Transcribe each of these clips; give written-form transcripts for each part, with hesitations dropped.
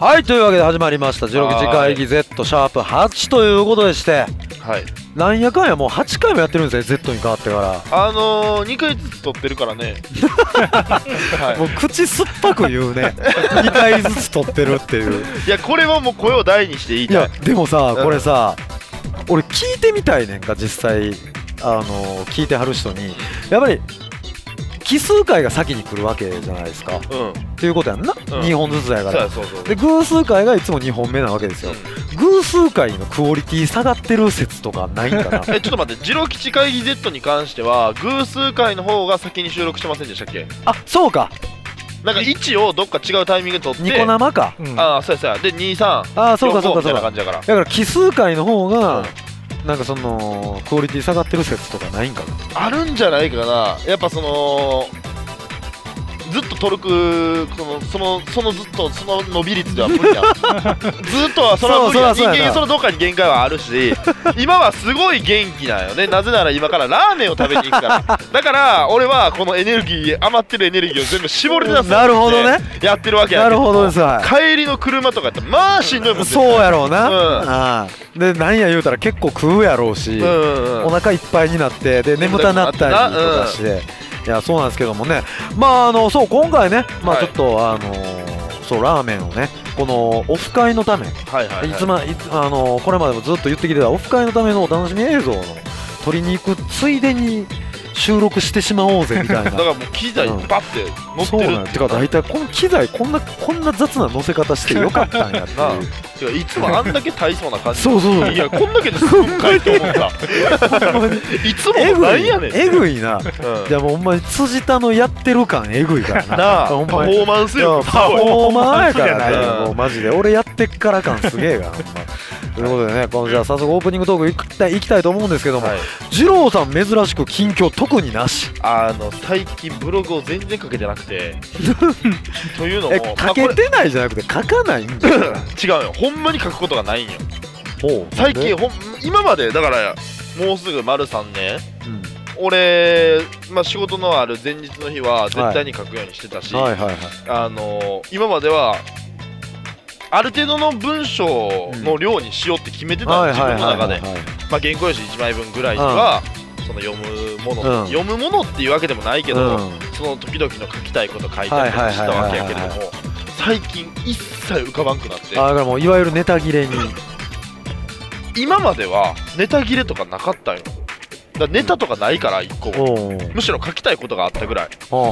はい、というわけで始まりました16時会議 Z シャープ8ということでして、 はい、 なんやかんやもう8回もやってるんですね、 Z に変わってから。 2回ずつ撮ってるからねはい、もう口酸っぱく言うね2回ずつ撮ってるっていう。 いや、これはもう声を大にして言いたい。 いやでもさ、これさ、俺聞いてみたいねんか、実際聞いてはる人に。やっぱり奇数回が先に来るわけじゃないですか、っていうことやんな、2本ずつやから。で偶数回がいつも2本目なわけですよ、偶数回のクオリティ下がってる説とかないんかなちょっと待って、ジロ吉会議 Z に関しては偶数回の方が先に収録してませんでしたっけ？ あ、そうか、 なんか1をどっか違うタイミングで撮ってニコ生か、 ああ、そうやそうや、で23、 ああ、そうかそうかそうか、 みたいな感じだから。 だから奇数回の方がなんかそのクオリティ下がってる説とかないんかな。 あるんじゃないかな。やっぱそのずっとトルク、そのずっとその伸び率では無理やんずっとはそれは無理やん。人間そのどっかに限界はあるし今はすごい元気なんよね。なぜなら今からラーメンを食べに行くからだから俺はこのエネルギー、余ってるエネルギーを全部絞り出すってなるほどね、 やってるわけやけど。 なるほどです、はい、 帰りの車とかやったらまあしんどいもん。 そうやろうな、でなんや言うたら結構食うやろうし、お腹いっぱいになってで眠たなったりとかして、いやそうなんですけどもね、まあそう今回ね、まあちょっとそうラーメンをね、このオフ会のため、これまでもずっと言ってきてたオフ会のためのお楽しみ映像の撮りに行くついでに収録してしまおうぜみたいな。 だからもう機材バッて乗ってる、 そうなんてか、大体この機材こんな雑な乗せ方してよかったんやっていうてかいつもあんだけ大層な感じそうそうそう、 いやこんだけで済むんかいと思ったいつもなんやねん、 えぐいな、じゃあもうほんまに辻田のやってる感えぐいからなパフォーマンスよ、 パフォーマーやからねもうマジで俺やってっから感すげえがほんまということでね、じゃあ早速オープニングトークいきたいと思うんですけども、二郎さん珍しく近況特になし。 最近ブログを全然書けてなくてというのも書けてないじゃなくて書かないんだよ違うよ、ほんまに書くことがないんよ最近。今までだからもうすぐ丸3年、俺、仕事のある前日の日は絶対に書くようにしてたし、今まではある程度の文章の量にしようって決めてた、自分の中で。原稿用紙1枚分ぐらいにはその読むものっていうわけでもないけど、その時々の書きたいこと書いたりとかしたわけやけれども、最近一切浮かばんくなって。 だからもういわゆるネタ切れに。 今まではネタ切れとかなかったよ。だネタとかないから一個も、むしろ書きたいことがあったぐらい。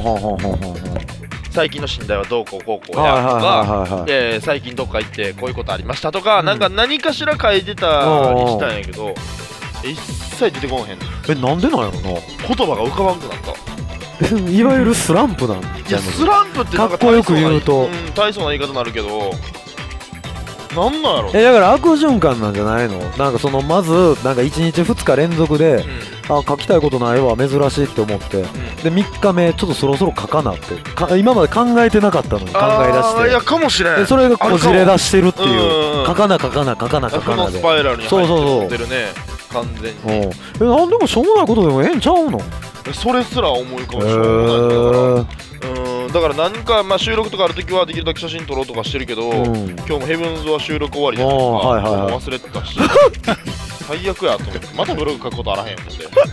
最近の信頼はどうこうこうこうやとか、最近どっか行ってこういうことありましたとか、何かしら書いてたりしたんやけど、一切出てこんへん。 なんでなんやろな。 言葉が浮かばんくなったいわゆるスランプなん。いや、スランプってなんかかっこよく言うと大層な言い方になるけど、なんなんやろ。 だから悪循環なんじゃないの。なんかそのまずなんか1日2日連続で、書きたいことないわ珍しいって思って、で3日目ちょっとそろそろ書かなって今まで考えてなかったのに考え出して、 いやかもしれん。 でそれがこじれ出してるっていう、書かなで負のスパイラルに入ってるね、完全に。 なんでもしょうもないことでもええんちゃうの。 それすら思い浮かぶしょうもないだから何か、収録とかあるときはできるだけ写真撮ろうとかしてるけど、今日もヘブンズは収録終わりじゃないですか。忘れてたし最悪やと思って、またブログ書くことあらへんって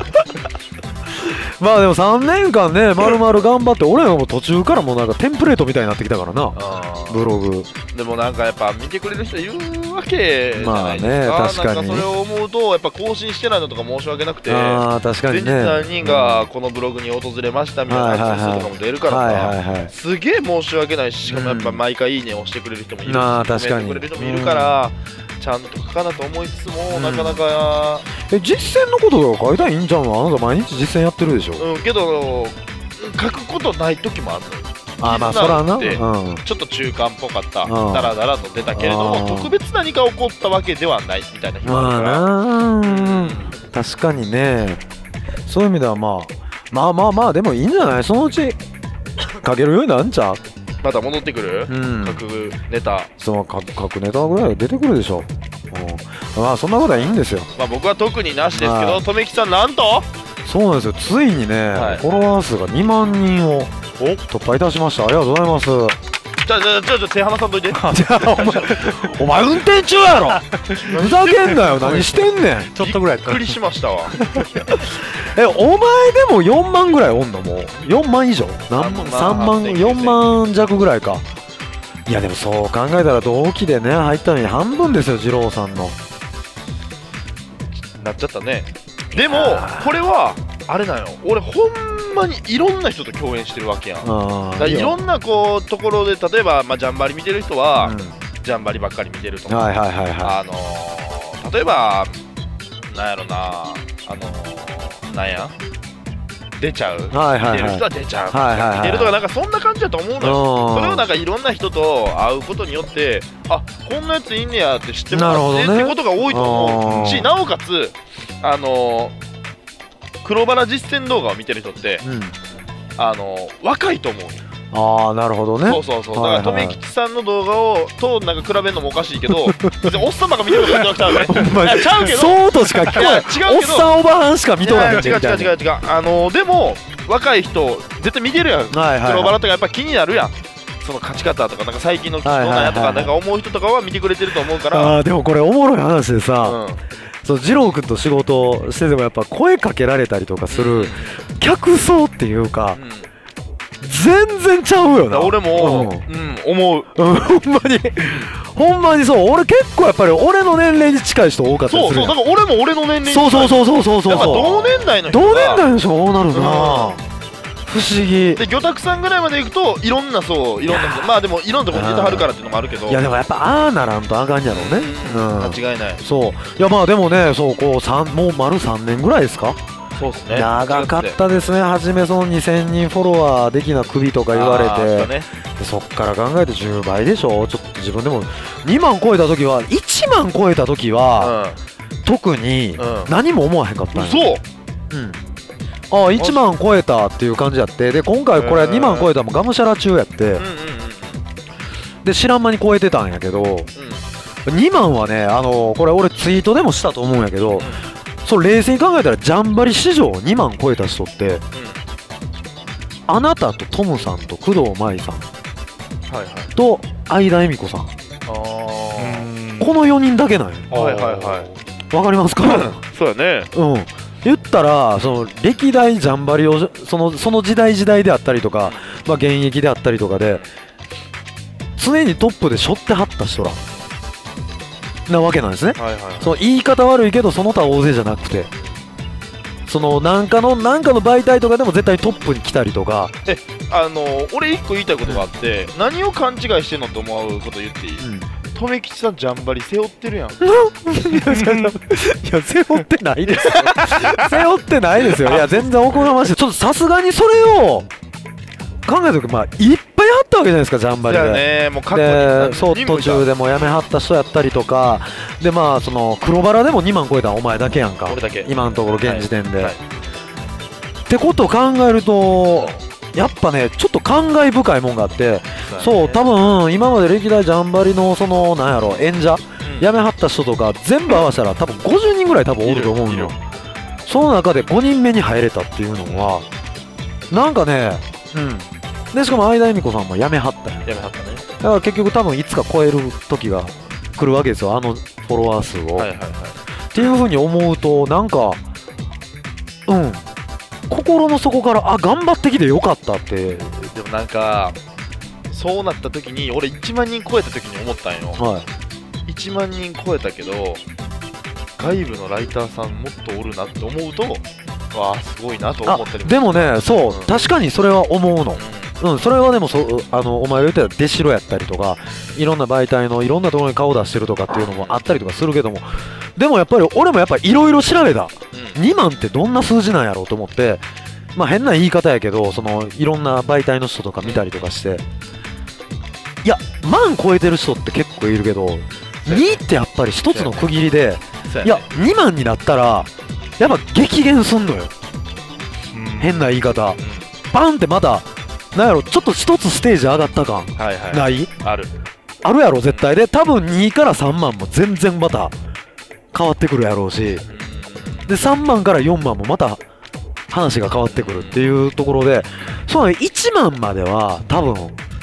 まあでも3年間ね、まるまる頑張って、俺らも途中からもうなんかテンプレートみたいになってきたからな、ブログ。 でもなんかやっぱ見てくれる人いるわけじゃないですか。 確かに。 なんかそれを思うとやっぱ更新してないのとか申し訳なくて、 確かにね、 前日何人がこのブログに訪れましたみたいな話とかも出るからさ、すげえ申し訳ないし、しかもやっぱ毎回いいね押してくれる人もいるし、コメントくれる人もいるから、ちゃんと書かなと思いつつも、なかなか実践のことが書いたらいいんじゃん。あなた毎日実践やってるでしょ。 けど書くことない時もあるのよ。 そらな、 ちょっと中間っぽかった、ダラダラと出たけれども、特別何か起こったわけではないみたいな日もあるから。 確かにね。そういう意味ではまあでもいいんじゃない。そのうち書けるようになるんちゃう。 また戻ってくる、書くネタ。 書くネタぐらい出てくるでしょ。そんなことはいいんですよ。 僕は特になしですけど、とめきさんなんとそうなんですよ。ついにね、フォロワー数が2万人を突破いたしました。ありがとうございます。 じゃあ手離さんといて。 お前運転中やろ。ふざけんなよ。何してんねん。 ちょっとぐらいびっくりしましたわ。 お前でも4万ぐらいおんの？もう4万以上？何万？3万4万弱ぐらいか。いやでもそう考えたら同期でね入ったのに半分ですよ、二郎さんの。 なっちゃったね。でもこれはあれなの、俺ほんまにいろんな人と共演してるわけやん。だからいろんなこうところで、例えば、ジャンバリ見てる人は、ジャンバリばっかり見てるとか、例えばなんやろな、なんや出ちゃう、見てる人は出ちゃう、見てるとかなんかそんな感じだと思うのよ。それをなんかいろんな人と会うことによって、あ、こんなやついんねやって知ってもらってってことが多いと思うし、なおかつ黒バラ実践動画を見てる人って、若いと思う。 ああ、なるほどね。 そうだから留吉さんの動画となんか比べるのもおかしいけど、別におっさんばっか見てるわけじゃなくて、ちゃうけど、 そうとしか聞こえない。おっさんおばはんしか見とらへん。 違う。でも若い人絶対見てるやん。黒バラとかやっぱ気になるやん。その勝ち方とか、なんか最近のどうなんやとかなんか思う人とかは見てくれてると思うから。 でもこれおもろい話でさ、二郎君と仕事しててもやっぱ声かけられたりとかする客層っていうか、全然ちゃうよな。 俺も思う。 ほんまにそう。俺結構やっぱり俺の年齢に近い人多かったりする。 だから俺も俺の年齢に近い。そうやっぱ同年代の人同年代の人そうなるな。不思議で、魚拓さんぐらいまで行くといろんな人、でもいろんなところに出てはるからっていうのもあるけど、 いやでもやっぱああならんとあかんやろうね。 間違いない。 そういやでもね、そうこうもう丸3年ぐらいですか。 そうですね、 長かったですね。初めその2000人フォロワーできな首とか言われて、でそっから考えて10倍でしょ。ちょっと自分でも2万超えた時は、1万超えた時は、特に何も思わへんかったんや。1万超えたっていう感じやって、で今回これ2万超えたのもがむしゃら中やって、で知らん間に超えてたんやけど、2万はね、これ俺ツイートでもしたと思うんやけど、そう冷静に考えたらジャンバリ史上2万超えた人って、あなたとトムさんと工藤舞さんと相田恵美子さん、この4人だけなんよ。わかりますか？ そうやね。 言ったらその歴代ジャンバリをその時代であったりとか、現役であったりとかで常にトップで背負ってはった人らなわけなんですね。その言い方悪いけどその他大勢じゃなくて、そのなんかの媒体とかでも絶対トップに来たりとか。 俺一個言いたいことがあって、何を勘違いしてんのと思うこと言っていい？留吉さんジャンバリ背負ってるやん。いや背負ってないですよ。背負ってないですよ。いや全然おこがましい。ちょっとさすがにそれを考えたとき、いっぱいあったわけじゃないですか、ジャンバリで。そう途中でも辞めはった人やったりとかで、その黒バラでも2万超えたのお前だけやんか。 俺だけ。 今のところ現時点で。ってことを考えると、やっぱねちょっと感慨深いもんがあって、そう多分今まで歴代ジャンバリのそのなんやろ演者、辞めはった人とか全部合わせたら多分50人ぐらい多分おると思うよ。その中で5人目に入れたっていうのはなんかね、でしかも相田恵美子さんも辞めはったんや。だから結局多分いつか超える時が来るわけですよ、フォロワー数を。っていう風に思うとなんか心の底から頑張ってきてよかったって。 でもなんかそうなった時に俺1万人超えた時に思ったんよ。1万人超えたけど外部のライターさんもっとおるなって思うと、すごいなと思ったりも。 でもね、そう、確かにそれは思うの。それはでもお前が言ってた出城やったりとかいろんな媒体のいろんなところに顔出してるとかっていうのもあったりとかするけども、でもやっぱり俺もやっぱりいろいろ調べた。2万ってどんな数字なんやろうと思って、変な言い方やけど、そのいろんな媒体の人とか見たりとかして、いや万超えてる人って結構いるけど、2ってやっぱり一つの区切りで、いや2万になったらやっぱ激減すんのよ。変な言い方、バンってまたなんやろ、ちょっと一つステージ上がった感ない？ あるやろ絶対で、多分2から3万も全然また変わってくるやろうし、で3万から4万もまた話が変わってくるっていうところで、そうね、1万までは多分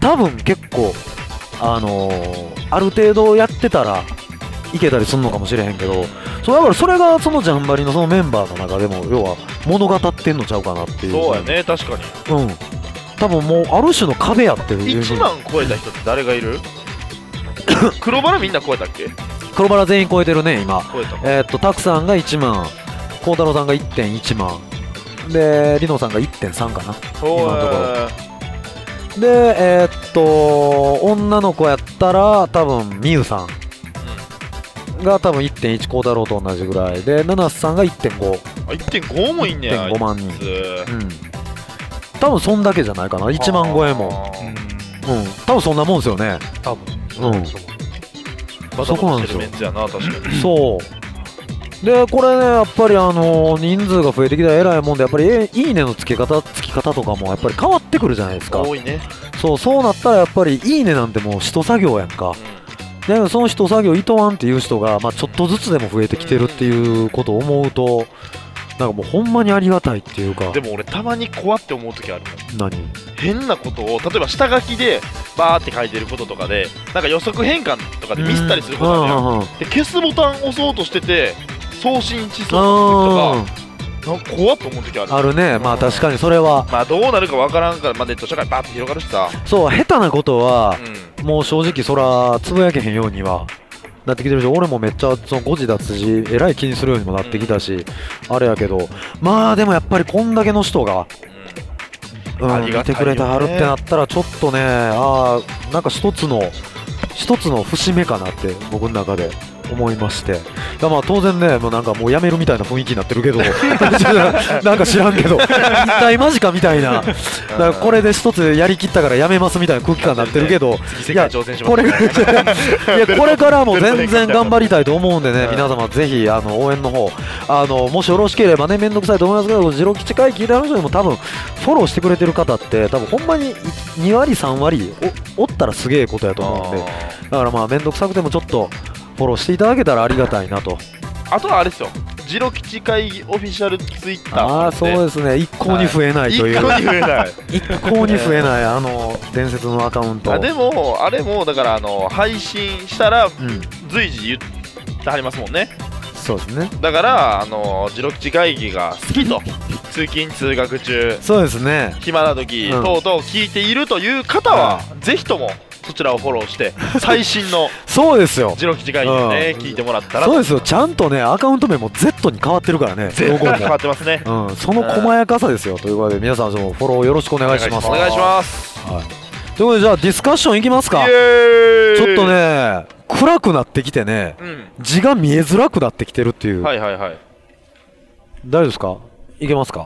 多分結構ある程度やってたらいけたりするのかもしれへんけど、そうだからそれがそのジャンバリのそのメンバーの中でも要は物語ってんのちゃうかなっていう。 そうやね、確かに。 多分もうある種の壁やってる。 1万超えた人って誰がいる？黒バラみんな超えたっけ？ 黒バラ全員超えてるね今。 超えた。 タクさんが1万、孝太郎さんが 1.1 万でリノさんが 1.3 かな今のところで、女の子やったら多分みゆさんが多分 1.1 孝太郎と同じぐらいで、ナナスさんが 1.5。 1.5 もいんねや。 1.5 万人。多分そんだけじゃないかな。1万超えも多分そんなもんですよね。 多分そこなんですよ。メンツやな、確かに。 そうでこれねやっぱり人数が増えてきたらえらいもんで、やっぱりいいねのつき方とかもやっぱり変わってくるじゃないですか。 多いね。 そうなったらやっぱりいいねなんてもう一作業やんか。でその一作業いとわんっていう人が、ちょっとずつでも増えてきてるっていうことを思うと、なんかもうほんまにありがたいっていうか。 でも俺たまに怖って思う時あるもん。何？ 変なことを例えば下書きでバーって書いてることとかでなんか予測変換とかでミスったりすることあるやん。で消すボタン押そうとしてて送信しそうな時とかなんか怖っと思う時ある。 あるね。確かにそれはどうなるかわからんから、ネット社会バーって広がるしさ。 そう下手なことは、もう正直そらつぶやけへんようにはなってきてるし、俺もめっちゃその誤字脱字えらい気にするようにもなってきたし、あれやけどでもやっぱりこんだけの人が見てくれてはるってなったらちょっとね、なんか一つの節目かなって僕の中で思いまして、当然ねもうなんかもうやめるみたいな雰囲気になってるけどなんか知らんけど一体マジかみたいな、だからこれで一つやりきったからやめますみたいな空気感になってるけど、これからも全然頑張りたいと思うんでね、皆様ぜひ応援の方もしよろしければね、めんどくさいと思いますけど、ジロ吉会聞いてある人でも多分フォローしてくれてる方って多分ほんまに2割3割 おったらすげえことやと思うんで、だからめんどくさくてもちょっとフォローしていただけたらありがたいなと。 あとはあれですよ、ジロ吉会議オフィシャルツイッター、 そうですね、一向に増えないという、一向に増えない伝説のアカウント。 でもあれもだから配信したら随時言ってはりますもんね。 そうですね。 だからジロ吉会議が好きと通勤通学中、 そうですね、 暇な時等々聞いているという方は、ぜひともそちらをフォローして最新のそうですよ、 ジロ吉会議をね、聞いてもらったら。 そうですよ、ちゃんとねアカウント名も Z に変わってるからね。 変わってますね。 その細やかさですよ。ということで皆さんフォローよろしくお願いします。 お願いします。 ということでじゃあディスカッションいきますか。ちょっとね暗くなってきてね、字が見えづらくなってきてるっていう。 大丈夫ですか？いけますか？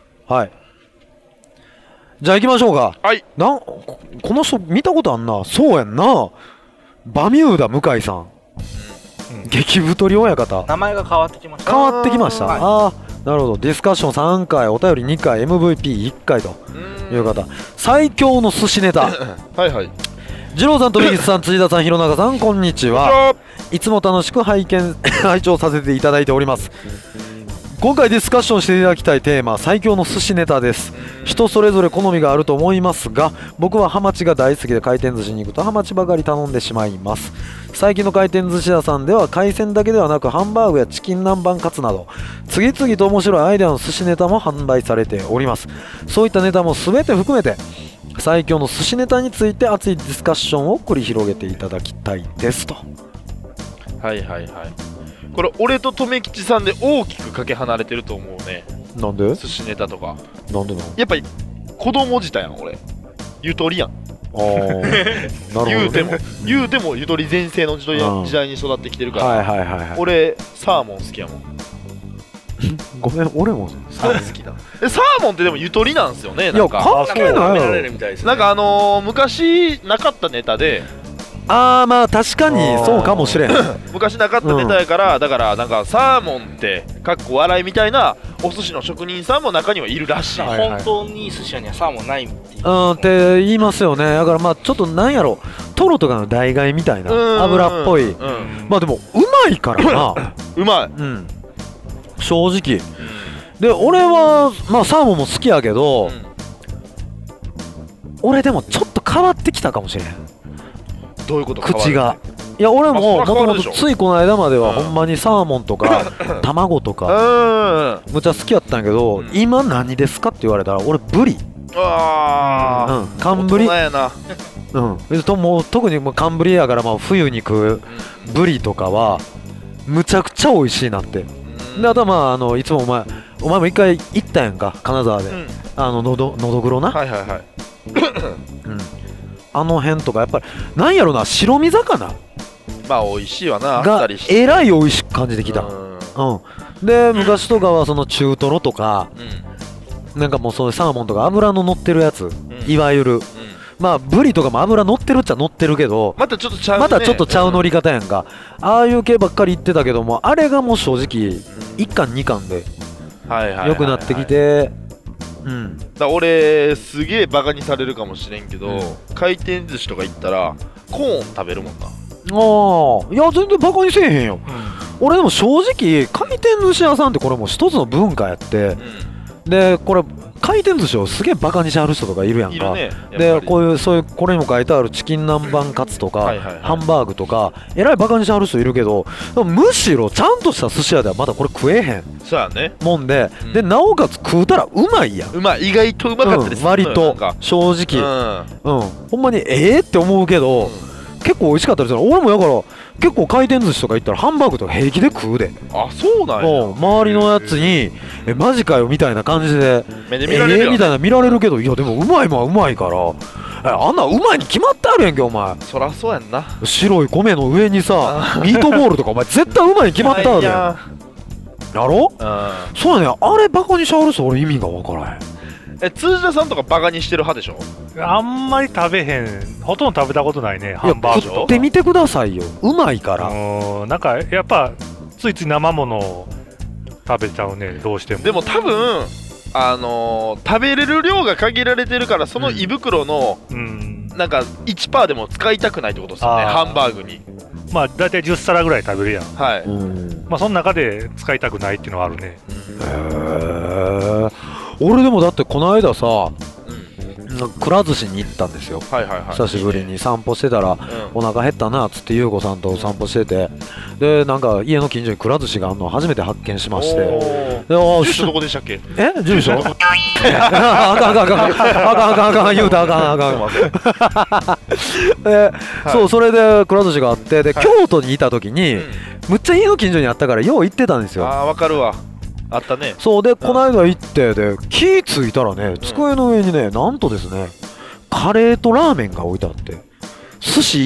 じゃあ行きましょうか。この人見たことあんな。そうやんな、バミューダ向井さん、激太り親方。 名前が変わってきました。 変わってきました。なるほど。ディスカッション3回、お便り2回、 MVP1 回という方、最強の寿司ネタ二郎さん、富吉さん、辻田さん、弘中さん、こんにちは。いつも楽しく拝聴させていただいております。今回ディスカッションしていただきたいテーマ、最強の寿司ネタです。人それぞれ好みがあると思いますが、僕はハマチが大好きで回転寿司に行くとハマチばかり頼んでしまいます。最近の回転寿司屋さんでは海鮮だけではなくハンバーグやチキン南蛮カツなど次々と面白いアイデアの寿司ネタも販売されております。そういったネタも全て含めて最強の寿司ネタについて熱いディスカッションを繰り広げていただきたいですと。 これ俺と留吉さんで大きくかけ離れてると思うね。 なんで？ 寿司ネタとか。 なんでなの？ やっぱり子供自体やん俺。ゆとりやん。 なるほど、ね、 言うてもゆとり全盛の時代に育ってきてるから。俺サーモン好きやもん。 ごめん、俺もサーモン好きだ。 サーモンってでもゆとりなんですよね。 なんか関係ないやろ。 なんか昔なかったネタで。 確かにそうかもしれん。 昔なかったネタやから、だからなんかサーモンってかっこ笑いみたいなお寿司の職人さんも中にはいるらしい。 本当に寿司屋にはサーモンないって言いますよね。だからちょっとなんやろ、トロとかの代替みたいな油っぽい。でもうまいからな。 うまい。 正直。で俺はサーモンも好きやけど、俺でもちょっと変わってきたかもしれん。 どういうこと？ 口が。いや俺ももともとついこの間まではほんまにサーモンとか卵とかむちゃ好きやったんやけど、今何ですかって言われたら俺ブリ。寒ブリ。もう特に寒ブリやから、まあ冬に食うブリとかはむちゃくちゃ美味しいなって。であとはまあいつもお前も一回行ったやんか金沢で、のどぐろな。あの辺とかやっぱりなんやろな、白身魚まあ美味しいわながえらい美味しく感じてきた。で昔とかはその中トロとか、なんかもうそういうサーモンとか油の乗ってるやつ、いわゆるまあブリとかも油乗ってるっちゃ乗ってるけど、 またちょっとちゃうね、 またちょっとちゃう乗り方やんか。ああいう系ばっかり言ってたけども、あれがもう正直1貫2貫で良くなってきて、 だ俺すげえバカにされるかもしれんけど、回転寿司とか行ったらコーン食べるもんな。 いや全然バカにせえへんよ。俺でも正直回転寿司屋さんってこれもう一つの文化やって、でこれ回転寿司をすげえバカにしはる人とかいるやんか。でこういうそういうこれにも書いてあるチキン南蛮カツとかハンバーグとかえらいバカにしはる人いるけど、むしろちゃんとした寿司屋ではまだこれ食えへんもんで、でなおかつ食うたらうまいやん。 意外とうまかったりする、 割と正直ほんまにって思うけど、結構美味しかったりする。俺もだから結構回転寿司とか行ったらハンバーグとか平気で食うで。 あ、そうなんや。 周りのやつにマジかよみたいな感じで目で見られるみたいな見られるけど、いやでもうまいもんはうまいから、あんなうまいに決まってあるやんけお前。 そらそうやんな。 白い米の上にさミートボールとかお前絶対うまいに決まってあるやん。やろ？そうやね。あれバカにしゃる人俺意味が分からへん。 通田さんとかバカにしてる派でしょ？ あんまり食べへん、ほとんど食べたことないね。ハンバーグ食ってみてくださいよ、うまいから。 なんかやっぱついつい生ものを食べちゃうね、どうしても。 でも多分食べれる量が限られてるから、その胃袋の、なんか 1% でも使いたくないってことですよね、ハンバーグに。 まあ大体10皿ぐらい食べるやん。 はい。 まあその中で使いたくないっていうのはあるね。 俺でもだってこの間さ、くら寿司に行ったんですよ。久しぶりに散歩してたら、お腹減ったなっつって優子さんと散歩してて、でなんか家の近所にくら寿司があるのを初めて発見しまして、 住所どこでしたっけ？ 住所？あかん言うたあかんそう、それでくら寿司があって、で京都にいた時にむっちゃ家の近所にあったからよう行ってたんですよ。 わかるわ。あったね。 そうでこの間行って、で気ついたらね、机の上にね、なんとですねカレーとラーメンが置いてあって、寿司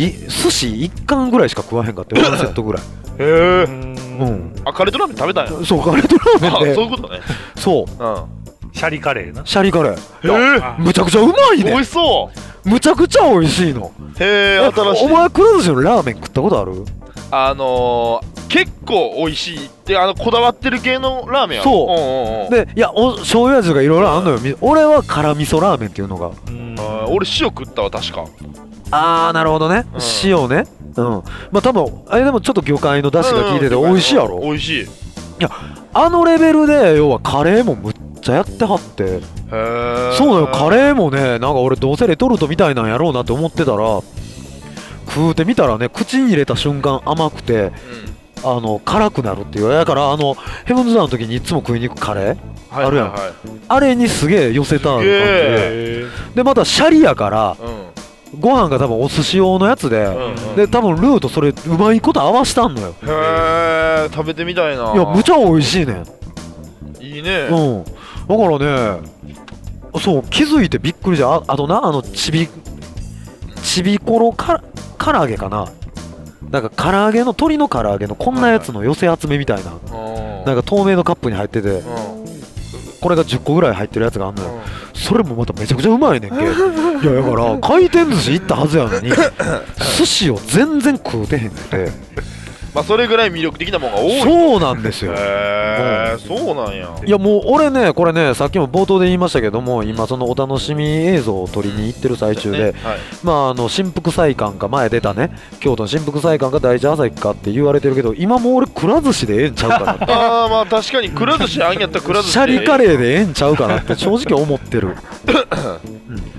1貫ぐらいしか食わへんかって、1セットぐらい。 カレーとラーメン食べたんや。 そう、カレーとラーメンで。 そういうことね。 そう、 シャリカレーな。 シャリカレーむちゃくちゃうまいね。 美味しそう。 むちゃくちゃ美味しいの。 新しい。 お前くら寿司のラーメン食ったことある？ 結構美味しいってこだわってる系のラーメンや。 そうで、いや醤油味がいろいろあんのよ。俺は辛味噌ラーメンっていうのが。 俺塩食ったわ確か。 なるほどね、塩ね。まあ多分あれでもちょっと魚介の出汁が効いてて美味しいやろ。 美味しい。いやレベルで要はカレーもむっちゃやってはって。そうだよ、カレーもね、なんか俺どうせレトルトみたいなんやろうなって思ってたら、食うてみたらね、口に入れた瞬間甘くて、辛くなるっていう。だからヘブンズ・ダウンの時にいつも食いに行くカレーあるやん、あれにすげえ寄せた感じで、またシャリやから、ご飯が多分お寿司用のやつで、で多分ルーとそれうまいこと合わしたんのよ。 食べてみたいな。 いやむちゃ美味しいねん。 いいね。 だからね、そう気づいてびっくりじゃ。あとな、ちびころ唐揚げかな。なんか唐揚げの鶏の唐揚げのこんなやつの寄せ集めみたいな、なんか透明のカップに入ってて、これが10個ぐらい入ってるやつがあんのよ。それもまためちゃくちゃうまいねんけ。いやだから回転寿司行ったはずやのに寿司を全然食うてへんくて。 まあそれぐらい魅力的なものが多い。 そうなんですよ。 そうなんや。 いやもう俺ね、これね、さっきも冒頭で言いましたけども、今そのお楽しみ映像を撮りに行ってる最中で、まあ新福祭館か、前出たね京都の新福祭館か第一朝日かって言われてるけど、今もう俺くら寿司でええんちゃうかなって。 まあ確かにくら寿司あんやったらくら寿司シャリカレーでええんちゃうかなって正直思ってる。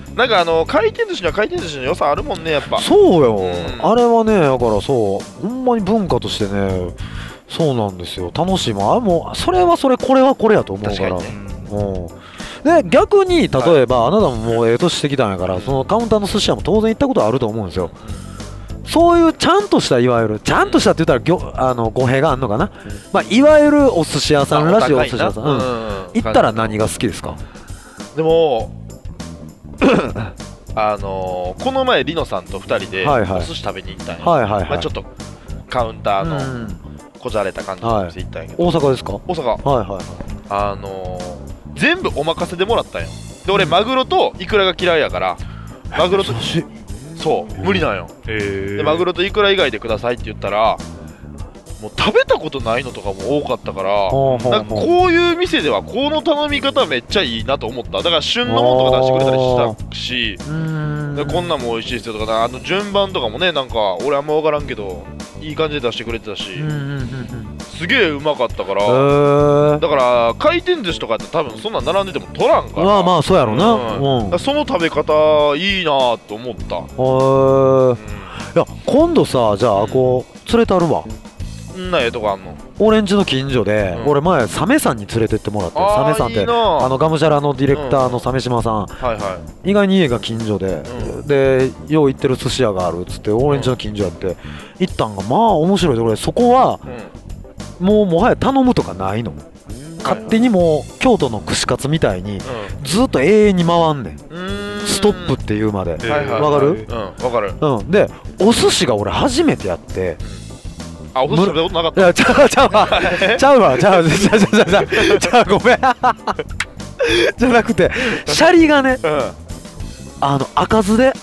なんか回転寿司には回転寿司の良さあるもんねやっぱ。 そうよ、あれはねだからそうほんまに文化としてねそうなんですよ楽しいもんもうそれはそれこれはこれやと思うから、で逆に例えば、あなたももう年してきたんやからそのカウンターの寿司屋も当然行ったことあると思うんですよ。そういうちゃんとしたいわゆるちゃんとしたって言ったら語弊があるのかな、まあ、いわゆるお寿司屋さんらしいお寿司屋さん、行ったら何が好きですか？ でもこの前リノさんと2人でお寿司食べに行ったんや、まあ、ちょっとカウンターのこじゃれた感じの店行ったんやけど、 大阪ですか？ 大阪、全部お任せでもらったんよ。で俺マグロとイクラが嫌いやからマグロとそう無理なんよ。でマグロとイクラ以外でくださいって言ったらもう食べたことないのとかも多かったから、なんかこういう店ではこの頼み方めっちゃいいなと思った。だから旬のものとか出してくれたりしたし、こんなんも美味しいですよとか順番とかもねなんか俺あんま分からんけどいい感じで出してくれてたし、すげえうまかったから、だから回転寿司とかって多分そんなん並んでても取らんから、 まあそうやろな、 その食べ方いいなと思った。 いや今度さじゃあこう連れてあるわ。 んなええとこあんの？ 俺んちの近所で、俺前サメさんに連れてってもらって、サメさんってがむしゃらのディレクターの鮫島さん、意外に家が近所で、でよう行ってる寿司屋があるっつって俺んちの近所やって行ったんがまあ面白いで、俺そこはもはや頼むとかないの。勝手にもう京都の串カツみたいにずっと永遠に回んねん、ストップっていうまで。わかる？ わかる。 でお寿司が俺初めてやって、 お寿司食べたことなかった。 いやちゃうわごめんじゃなくてシャリがね、赤酢で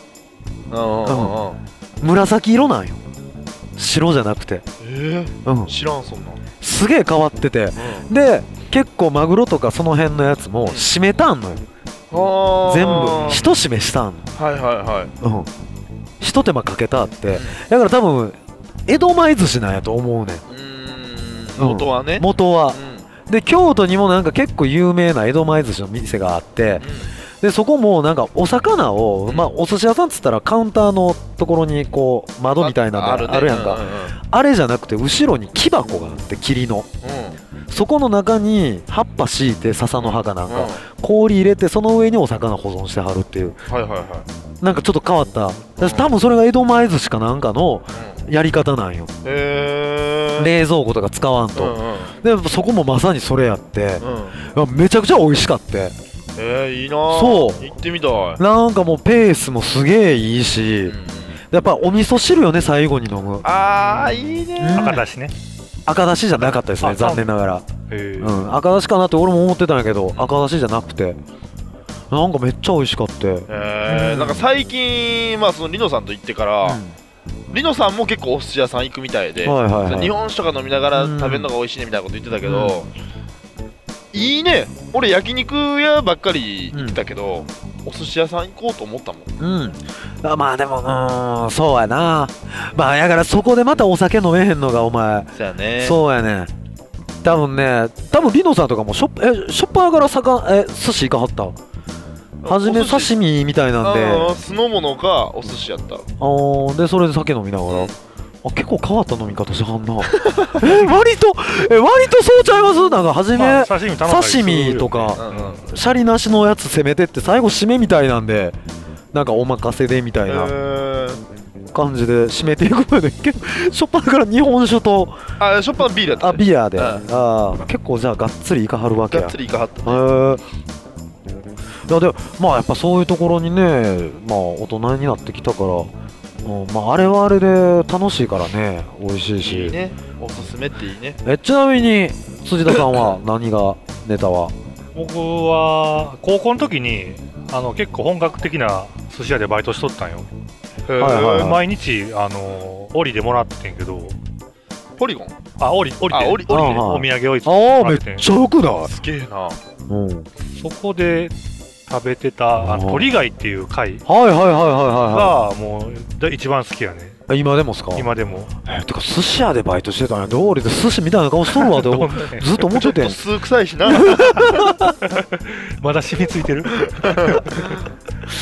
紫色なんよ、白じゃなくて。 知らんそんな。 すげえ変わってて、で結構マグロとかその辺のやつも締めたんのよ、全部一締めしたんの。一手間かけたって、だから多分江戸前寿司なんやと思うねん。 元はね。 元は。で京都にもなんか結構有名な江戸前寿司の店があって、でそこもなんかお魚を、まあお寿司屋さんっつったらカウンターのところにこう窓みたいなのがあるやんか。あれじゃなくて後ろに木箱があって桐の、そこの中に葉っぱ敷いて笹の葉かなんか氷入れてその上にお魚保存してはるっていう、なんかちょっと変わった、多分それが江戸前寿司かなんかのやり方なんよ。冷蔵庫とか使わんと、でそこもまさにそれやって、めちゃくちゃ美味しかって。 いいな。 そう行ってみたい。 なんかもうペースもすげえいいし、やっぱお味噌汁よね最後に飲む。 いいね。 赤だしね。 赤だしじゃなかったですね、残念ながら。赤だしかなって俺も思ってたんやけど、赤だしじゃなくてなんかめっちゃ美味しかって。 なんか最近そのリノさんと行ってから、リノさんも結構お寿司屋さん行くみたいで、日本酒とか飲みながら食べるのが美味しいねみたいなこと言ってたけど、いいね。俺焼肉屋ばっかり行ってたけど、お寿司屋さん行こうと思ったもん。 まあでもそうやな。まあやからそこでまたお酒飲めへんのがお前。 そうやね。 そうやね。多分リノさんとかもしょっぱなから寿司行かはった。初め刺身みたいなんで酢の物かお寿司やった。 でそれで酒飲みながら、結構変わった飲み方しはんな割とそうちゃいます？なんか初め、刺身とか、シャリなしのやつ攻めてって最後締めみたいなんでなんかお任せでみたいな感じで締めていくので、結構しょっぱなから日本酒としょっぱなビールやった、 ビアで、結構じゃあがっつりいかはるわけや。 がっつりいかはったね。 いやでまあやっぱそういうところにね、大人になってきたから、あれはあれで楽しいからね、美味しいし。 いいね、おすすめっていいね。 ちなみに辻田さんは何がネタは？ 僕は高校の時に結構本格的な寿司屋でバイトしとったんよ。毎日オリでもらってんけど。 ポリゴン？ オリでお土産をいつもめっちゃよくない？ すげえな。 そこで食べてた鳥貝っていう貝がもう一番好きやね。 今でもですか？ 今でも。 てか寿司屋でバイトしてたんや。どうりで寿司みたいな顔しとるわってずっと思ってて。 ちょっと酢臭いしな。 まだ染みついてる。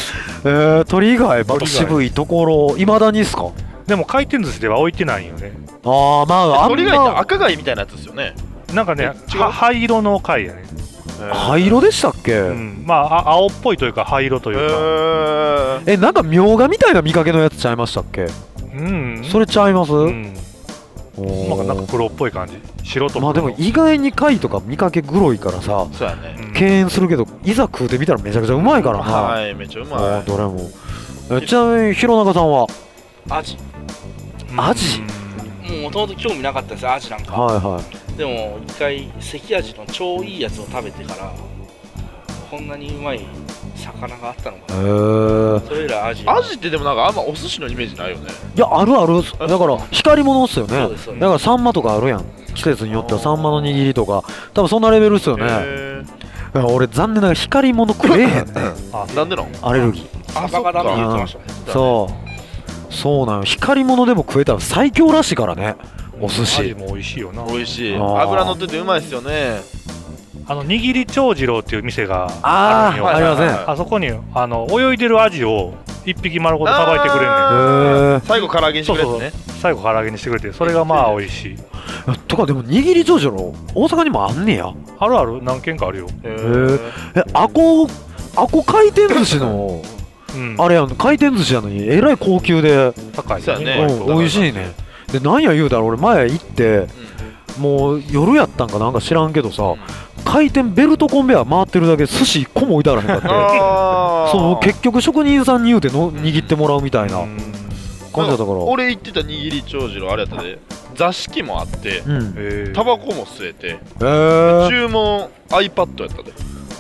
鳥以外また渋いところいまだにっすか？ でも回転寿司では置いてないよね。 ああ、まあ鳥貝って赤貝みたいなやつですよね。 なんかね、灰色の貝やね。 灰色でしたっけ？ まあ青っぽいというか灰色というか。 なんかみょうがみたいな見かけのやつちゃいましたっけ？それちゃいます？ なんか黒っぽい感じ。白と。 まあでも意外に貝とか見かけグロいからさ、 そうやね。 敬遠するけどいざ食うてみたらめちゃくちゃうまいからな。 はい、めっちゃうまい。 どれも。ちなみに弘中さんは？ アジ。 アジ？ もともと興味なかったです、アジなんか。 はいはい。 でも一回関アジの超いいやつを食べてからこんなにうまい魚があったのかな。それ以来アジってでもなんかあんまお寿司のイメージないよね。 いや、あるある。だから光り物っすよね。だからサンマとかあるやん、季節によっては。サンマの握りとか多分そんなレベルっすよね。だから俺残念ながら光り物食えへんね。 なんでの？ アレルギー。 サバがダメって言ってましたね。 そうなの。光り物でも食えたら最強らしいからね、お寿司。 アジも美味しいよな。 美味しい。脂乗っててうまいっすよね。 握り長次郎っていう店があるんよ。 ありません。 あそこに泳いでるアジを一匹丸ごとさばいてくれるねん。 最後唐揚げにしてくれるね。 最後唐揚げにしてくれて、それがまあ美味しい。 とかでも握り長次郎大阪にもあんねや。 あるある、何軒かあるよ。 あこ回転寿司のあれやん、回転寿司やのにえらい高級で高いね。 美味しいね。でなんや言うたら俺前行ってもう夜やったんかなんか知らんけどさ、回転ベルトコンベヤー回ってるだけ寿司1個も置いてあらへんかってそう結局職人さんに言うての握ってもらうみたいな感じだったから。 俺行ってた握り長次郎あれやったで、座敷もあってタバコも吸えて、注文 iPad やったで。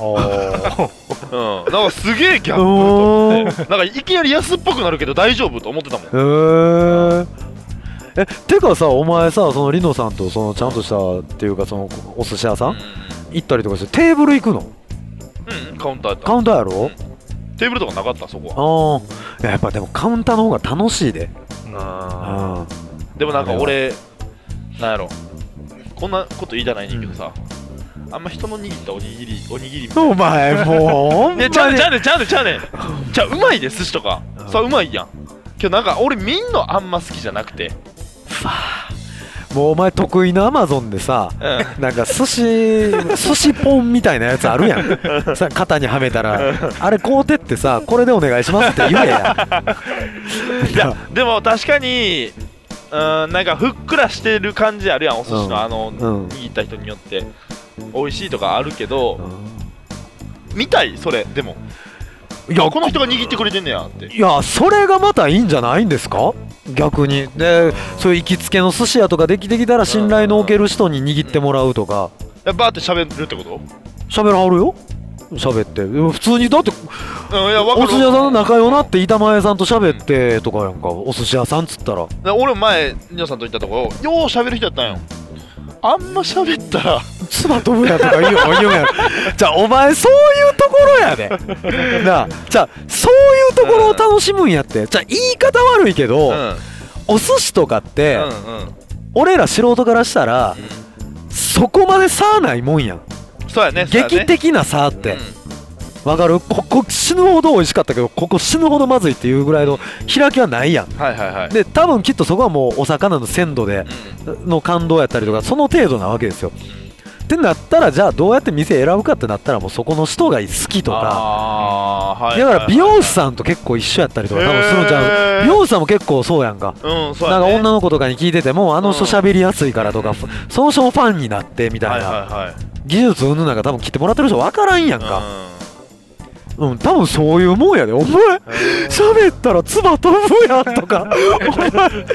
なんかすげえギャップと思って、なんかいきなり安っぽくなるけど大丈夫と思ってたもん。 てかさ、お前さ、そのリノさんとそのちゃんとしたっていうかそのお寿司屋さん行ったりとかしてテーブル行くの？ カウンターやった。 カウンターやろ？ テーブルとかなかったそこは。やっぱでもカウンターの方が楽しいで。 でもなんか俺なんやろ、こんなこと言いたないねんけどさ、あんま人の握ったおにぎりみたいな。 お前もうちゃうねんうまいで、寿司とかさうまいやん。今日なんか俺みんなあんま好きじゃなくて、 もうお前得意なアマゾンでさ、なんか寿司ポンみたいなやつあるやんさ、肩にはめたらあれ買うてってさ、これでお願いしますって言えや。 いやでも確かになんかふっくらしてる感じあるやん、お寿司の握った人によって美味しいとかあるけど、見たいそれ。でもいやこの人が握ってくれてんねやって。 いやそれがまたいいんじゃないんですか、逆に。でそういう行きつけの寿司屋とかできてきたら信頼のおける人に握ってもらうとか。 バーって喋るってこと？ 喋らはるよ、喋って。普通にだってお寿司屋さんの仲良なって板前さんと喋ってとかやんか、お寿司屋さんっつったら。 俺前ニノさんと行ったとこよう喋る人やったんよ。あんま喋ったら唾飛ぶやとか言うやん。じゃあお前そういうところやでなあ。じゃあそういうところを楽しむんやって。じゃあ言い方悪いけど、お寿司とかって、俺ら素人からしたら、そこまで差ないもんやん。 そうやね。 劇的な差ってわかる？ここ死ぬほど美味しかったけどここ死ぬほどまずいっていうぐらいの開きはないやん。で多分きっとそこはもうお魚の鮮度での感動やったりとかその程度なわけですよ。ってなったらじゃあどうやって店選ぶかってなったらもうそこの人が好きとか。だから美容師さんと結構一緒やったりとか多分するんちゃう？美容師さんも結構そうやんか。なんか女の子とかに聞いててもあの人喋りやすいからとかその人もファンになってみたいな技術うんぬなんか多分切ってもらってる人分からんやんか。多分そういうもんやで。お前喋ったら唾飛ぶやんとかお前それ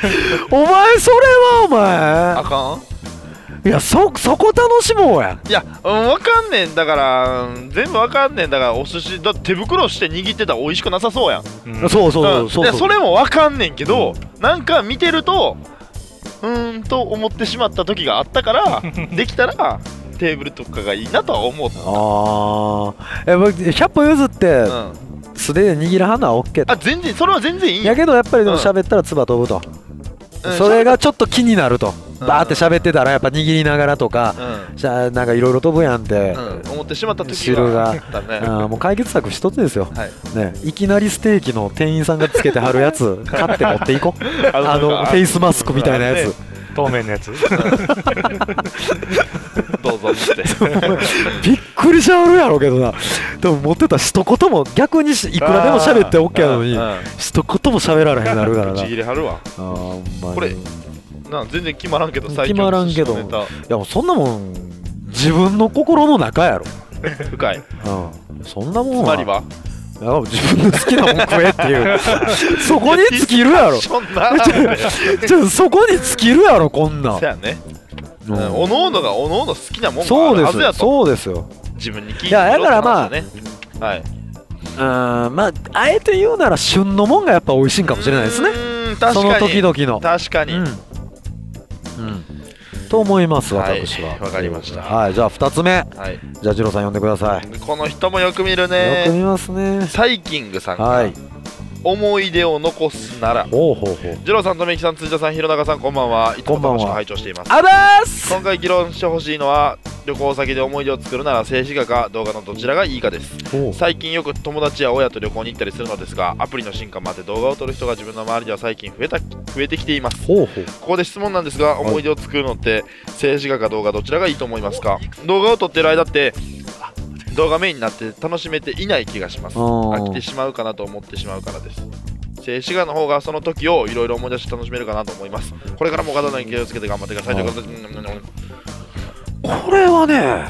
はお前あかん。 いやそこ楽しもうや。 いや分かんねんだから全部分かんねんだから。お寿司だって手袋して握ってたら美味しくなさそうやん。 そうそれも分かんねんけど、なんか見てるとと思ってしまった時があったからできたらテーブルとかがいいなとは思った。 100歩譲って素手で握らはんのは OK と。 全然それは全然いいやけどやっぱりでも喋ったら唾飛ぶと。 それがちょっと気になると、バーって喋ってたらやっぱ握りながらとか、じゃあなんかいろいろ飛ぶやんって思ってしまった時はもう解決策一つですよ、ね、いきなりステーキの店員さんがつけてはるやつ買って持っていこうフェイスマスクみたいなやつ、 透明のやつどうぞってびっくりしちゃうやろうけどな。でも持ってたら一言も逆にいくらでも喋って OK なのに一言も喋られへんなるからな。 ちぎれはるわこれ全然決まらんけど決まらんけど、いやもうそんなもん自分の心の中やろ深い、 そんなもんつまりは自分の好きなもん食えっていうそこに尽きるやろそこに尽きるやろこんなん。 そうやね、おのおのがおのおの好きなもんがあるはずやと。 そうですよ。 自分に聞いていやだからまあはい、 まああえて言うなら旬のもんがやっぱ美味しいんかもしれないですね。その時々の確かにと思います私は。 わかりました。 はい、じゃあ2つ目、じゃあジローさん呼んでください。 この人もよく見るね。 よく見ますね。 サイキングさんから思い出を残すなら。ジローさんとめきさん、辻田さん、弘中さん、こんばんは。いつも楽しく拝聴しています。今回議論してほしいのは、旅行先で思い出を作るなら静止画か動画のどちらがいいかです。最近よく友達や親と旅行に行ったりするのですが、アプリの進化もあって動画を撮る人が自分の周りでは最近増えてきています。ここで質問なんですが、思い出を作るのって静止画か動画どちらがいいと思いますか？動画を撮ってる間って動画メインになって楽しめていない気がします。飽きてしまうかなと思ってしまうからです。静止画の方がその時をいろいろ思い出して楽しめるかなと思います。これからも体に気をつけて頑張ってください。 これはね、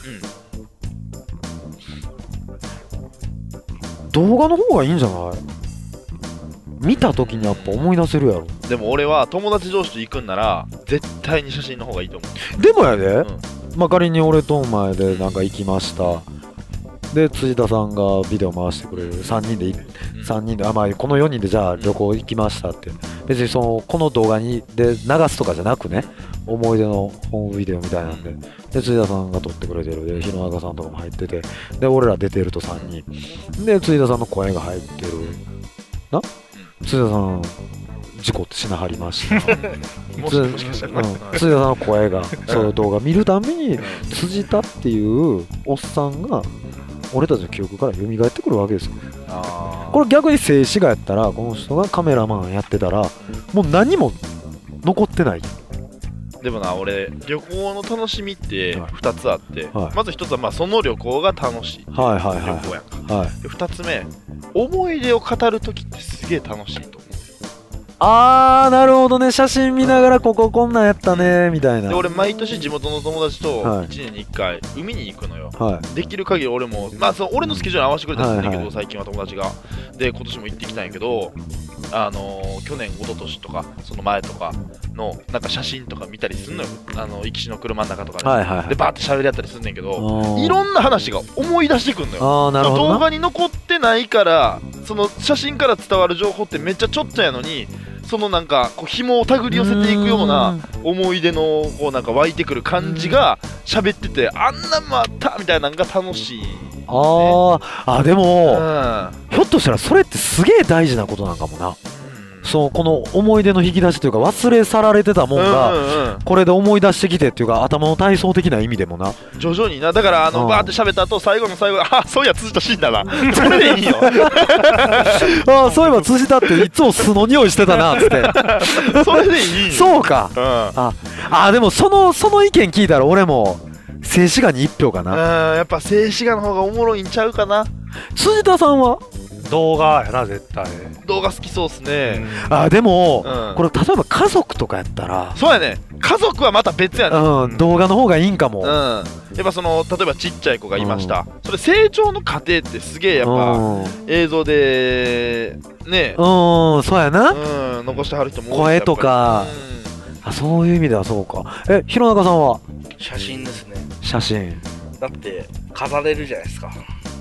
動画の方がいいんじゃない？見た時にやっぱ思い出せるやろ。 でも俺は友達同士と行くんなら絶対に写真の方がいいと思う。 でもやで、まあ仮に俺とお前でなんか行きました。で辻田さんがビデオ回してくれる3人でまあこの4人でじゃあ旅行行きましたって、別にこの動画にで流すとかじゃなくね、思い出のホームビデオみたいなんで、で辻田さんが撮ってくれてる、で弘中さんとかも入ってて、で俺ら出てると3人で辻田さんの声が入ってるな。辻田さん事故ってしなはりました辻田さんの声がその動画見るために辻田っていうおっさんが俺たちの記憶から蘇ってくるわけですよ。これ逆に静止画やったら、この人がカメラマンやってたらもう何も残ってない。 でもな、俺旅行の楽しみって2つあって、まず1つはまあその旅行が楽しい旅行やんか。2つ目、思い出を語るときってすげえ楽しいと思う。 なるほどね。写真見ながらここんなんやったねみたいな。 で俺毎年地元の友達と1年に1回海に行くのよ。できる限り俺もまあ俺のスケジュールに合わせてくれたりするんだけど、最近は友達がで今年も行ってきたんやけど、去年一昨年とかその前とかのなんか写真とか見たりすんのよ。行きしの車の中とかでバーって喋り合ったりすんねんけど、いろんな話が思い出してくんのよ。動画に残ってないから、その写真から伝わる情報ってめっちゃちょっとやのに、そのなんかこう紐を手繰り寄せていくような思い出のこうなんか湧いてくる感じが喋ってて、あんなまたみたいなのが楽しい、ね。でも、ひょっとしたらそれってすげえ大事なことなんかもな。この思い出の引き出しというか、忘れ去られてたもんがこれで思い出してきてっていうか、頭の体操的な意味でもな、 徐々にな。だからバーって喋った後、最後の最後、そういや辻田死んだなそれでいいよそういえば辻田っていつも巣の匂いしてたなっつってそれでいいよ。 そうか、でもその意見聞いたら俺も静止画に1票かな。 やっぱ静止画の方がおもろいんちゃうかな。 辻田さんは動画やな、絶対。 動画好きそうっすね。 でも、これ例えば家族とかやったら。 そうやね、家族はまた別やね。 動画の方がいいんかも。 やっぱ例えばちっちゃい子がいました、それ成長の過程ってすげえやっぱ映像でね、 そうやな、 残してはる人も多い。 声とか、そういう意味ではそうか。弘中さんは写真ですね。 写真だって飾れるじゃないですか。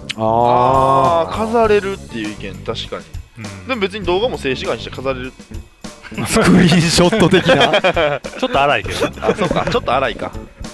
飾れるっていう意見確かに、でも別に動画も静止画にして飾れるスクリーンショット的なちょっと荒いけどそうか、ちょっと荒いか。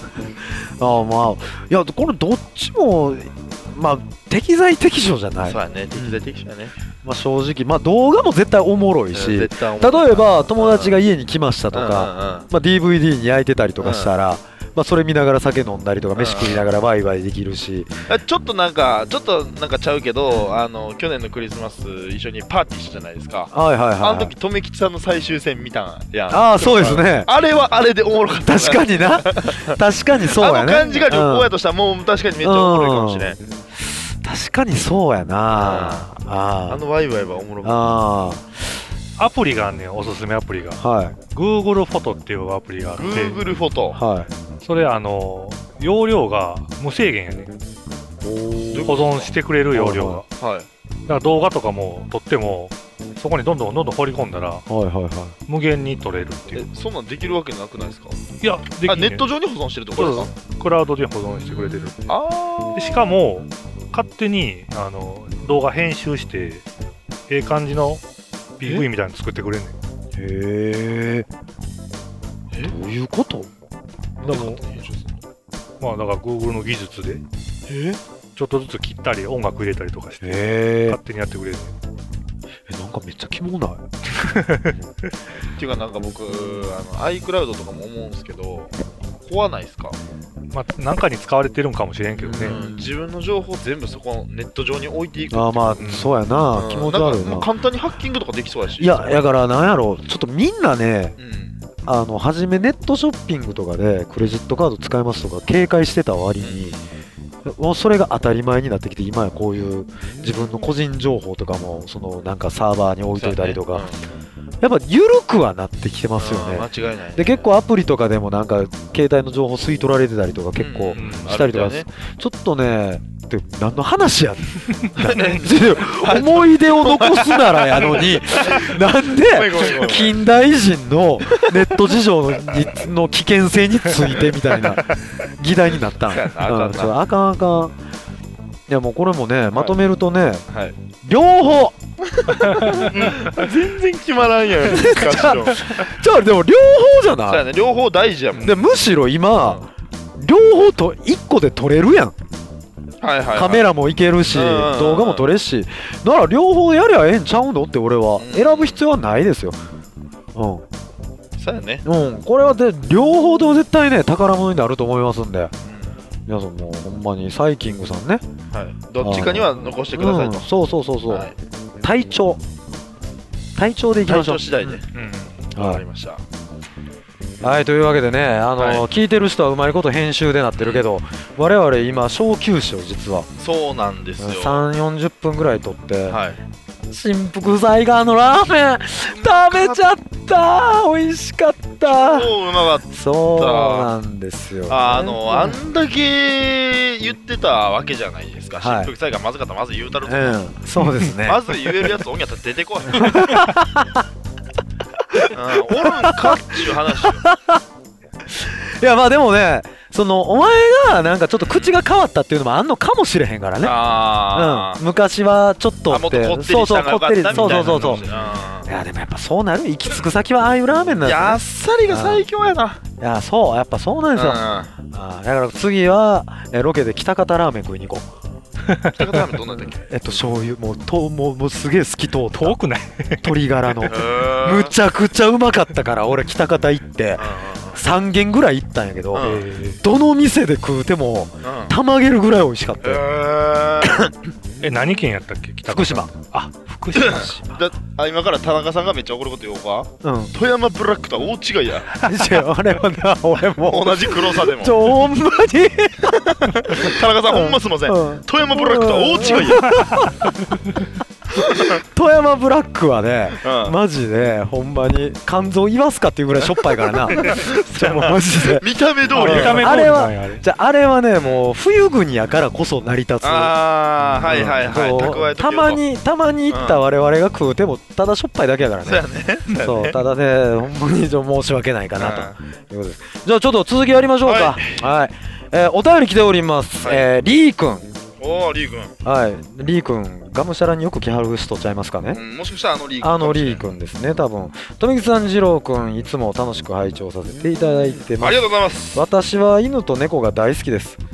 いやこれどっちもまあ適材適所じゃない。 そうやね、適材適所やね。 まあ正直まあ動画も絶対おもろいし、例えば友達が家に来ましたとか、まあ DVD に焼いてたりとかしたら、まあそれ見ながら酒飲んだりとか飯食いながらワイワイできるし、 ちょっとなんかちゃうけど、去年のクリスマス一緒にパーティーしたじゃないですか。 はいはいはい。 あの時留吉さんの最終戦見たんやん。 ああそうですね。 あれはあれでおもろかった。 確かにな。確かにそうやね。 あの感じが旅行やとしたらもう確かにめっちゃおもろいかもしれん。 確かにそうやな。 あのワイワイはおもろかった。 アプリがあんねん、おすすめアプリが。 はい。 Google フォトっていうアプリがあって。 Google フォト。 はい。 それ容量が無制限やねん。保存してくれる容量が。はい。だから動画とかも撮っても、そこにどんどん掘り込んだら、無限に撮れるっていう。 そんなんできるわけなくないですか？ いや、できる。 ネット上に保存してるってことですか？ クラウドで保存してくれてる。しかも、勝手に動画編集して、感じのPV みたいなの作ってくれんねん。 へえ。どういうこと？ でも、まあだから Google の技術で、ちょっとずつ切ったり音楽入れたりとかして、勝手にやってくれるねん。 なんかめっちゃキモない？ っていうかなんか僕iCloud とかも思うんですけど、怖ないですか？ まあなんかに使われてるんかもしれんけどね。 自分の情報全部そこネット上に置いていく。 まあそうやな。気持ち悪いな。 簡単にハッキングとかできそうやし。 いやだからなんやろ、ちょっとみんなね、初めネットショッピングとかでクレジットカード使いますとか警戒してた割に、もうそれが当たり前になってきて、今やこういう自分の個人情報とかもなんかサーバーに置いといたりとか、やっぱ緩くはなってきてますよね。 間違いない。 で結構アプリとかでもなんか携帯の情報吸い取られてたりとか結構したりとか、ちょっっとねって何の話や思い出を残すならやのになんで近代人のネット事情の危険性についてみたいな議題になったん。あかんあかん。いやもうこれもねまとめるとね、はい、両方全然決まらんやん。 じゃあでも両方じゃない。 そうやね、両方大事やもん。 でむしろ今、両方と1個で撮れるやん。はいはいはい、カメラもいけるし、動画も撮れるし、だから両方やりゃええんちゃうのって俺は、選ぶ必要はないですよ。 そうやね。 これはで両方とも絶対ね宝物になると思いますんで。皆さんもうほんまにサイキングさんね、 はい、どっちかには残してくださいと、 そうそうそうそう、はい、体調でいきましょう。 体調次第で、わかりました。 はい、というわけでね、聞いてる人はうまいこと編集でなってるけど、我々今小休止を実はそうなんですよ。 3、40分ぐらい撮って、はい、新福祭川のラーメン食べちゃった。美味しかった。 超うまかった。 そうなんですよ、ね、 あんだけ言ってたわけじゃないですか、新福祭がまずかったらまず言うたると、 そうですねまず言えるやつおんやったら出てこいおるんかっていう話よ。 いやまあでもね、お前がなんかちょっと口が変わったっていうのもあんのかもしれへんからね。昔はちょっとってそうそうこってりそういやでもやっぱそうなる。行き着く先はああいうラーメンなんですよね。 あっさりが最強やな。 いやそうやっぱそうなんですよ。だから次はロケで北方ラーメン食いに行こう。 北方ラーメンどんなんだっけ？ 醤油もうすげえ透き通った遠くない鶏ガラのむちゃくちゃうまかったから俺北方行って3軒ぐらい行ったんやけど、どの店で食うてもたまげるぐらい美味しかったよ。 何県やったっけ？ 福島。 あ、福島今から田中さんがめっちゃ怒ること言おうか。富山ブラックとは大違いや。 あれはな、俺も同じ黒さでもほんまに田中さんほんますいません、富山ブラックとは大違いや。 富山ブラックはね、マジでほんまに肝臓言わすかっていうぐらいしょっぱいからな。マジで見た目通りあれはねもう冬国やからこそ成り立つ。 はいはいはい。 たまに行った我々が食うてもただしょっぱいだけやからね。そうただねほんまに申し訳ないかなということです。じゃあちょっと続きやりましょうか。はい、お便り来ております。リー君。 おーリー君。 はい、リー君がむしゃらによく来はる人ちゃいますかね。 もしかしたらリー君ですね。多分富木さん、二郎君いつも楽しく拝聴させていただいてます。 ありがとうございます。 私は犬と猫が大好きです。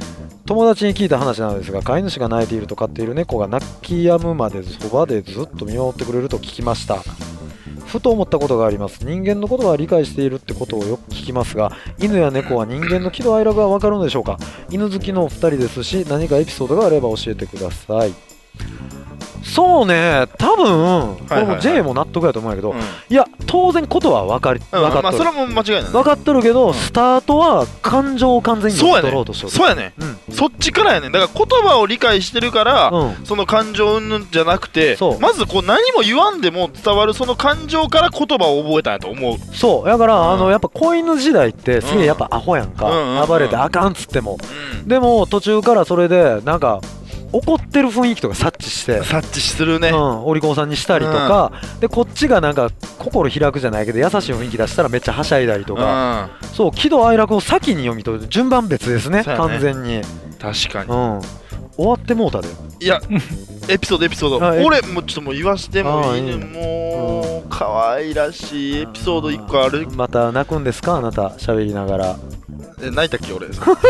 友達に聞いた話なのですが、飼い主が泣いていると飼っている猫が泣き止むまでそばでずっと見守ってくれると聞きました。ふと思ったことがあります。人間のことは理解しているってことをよく聞きますが、犬や猫は人間の喜怒哀楽がわかるのでしょうか。犬好きのお二人ですし、何かエピソードがあれば教えてください。そうね、多分これも J も納得やと思うんやけど、いや当然ことは分かっとる、 まあそれはもう間違いない、 分かっとるけど、スタートは感情を完全に読み取ろうとしとる。 そうやね、そっちからやねん。だから言葉を理解してるから、その感情云々じゃなくて、まずこう何も言わんでも伝わるその感情から言葉を覚えたんやと思う。 そうだから、やっぱ子犬時代ってすげえやっぱアホやんか、暴れてあかんっつっても、でも途中からそれでなんか怒ってる雰囲気とか察知するね、お利口さんにしたりとか、でこっちがなんか心開くじゃないけど優しい雰囲気出したらめっちゃはしゃいだりとか、そう喜怒哀楽を先に読み取る。順番別ですね、完全に。 確かに、 終わってもうたで。 いやエピソード俺もちょっともう言わしても犬も可愛らしいエピソード1個ある。 また泣くんですか、あなた喋りながら。 泣いたっけ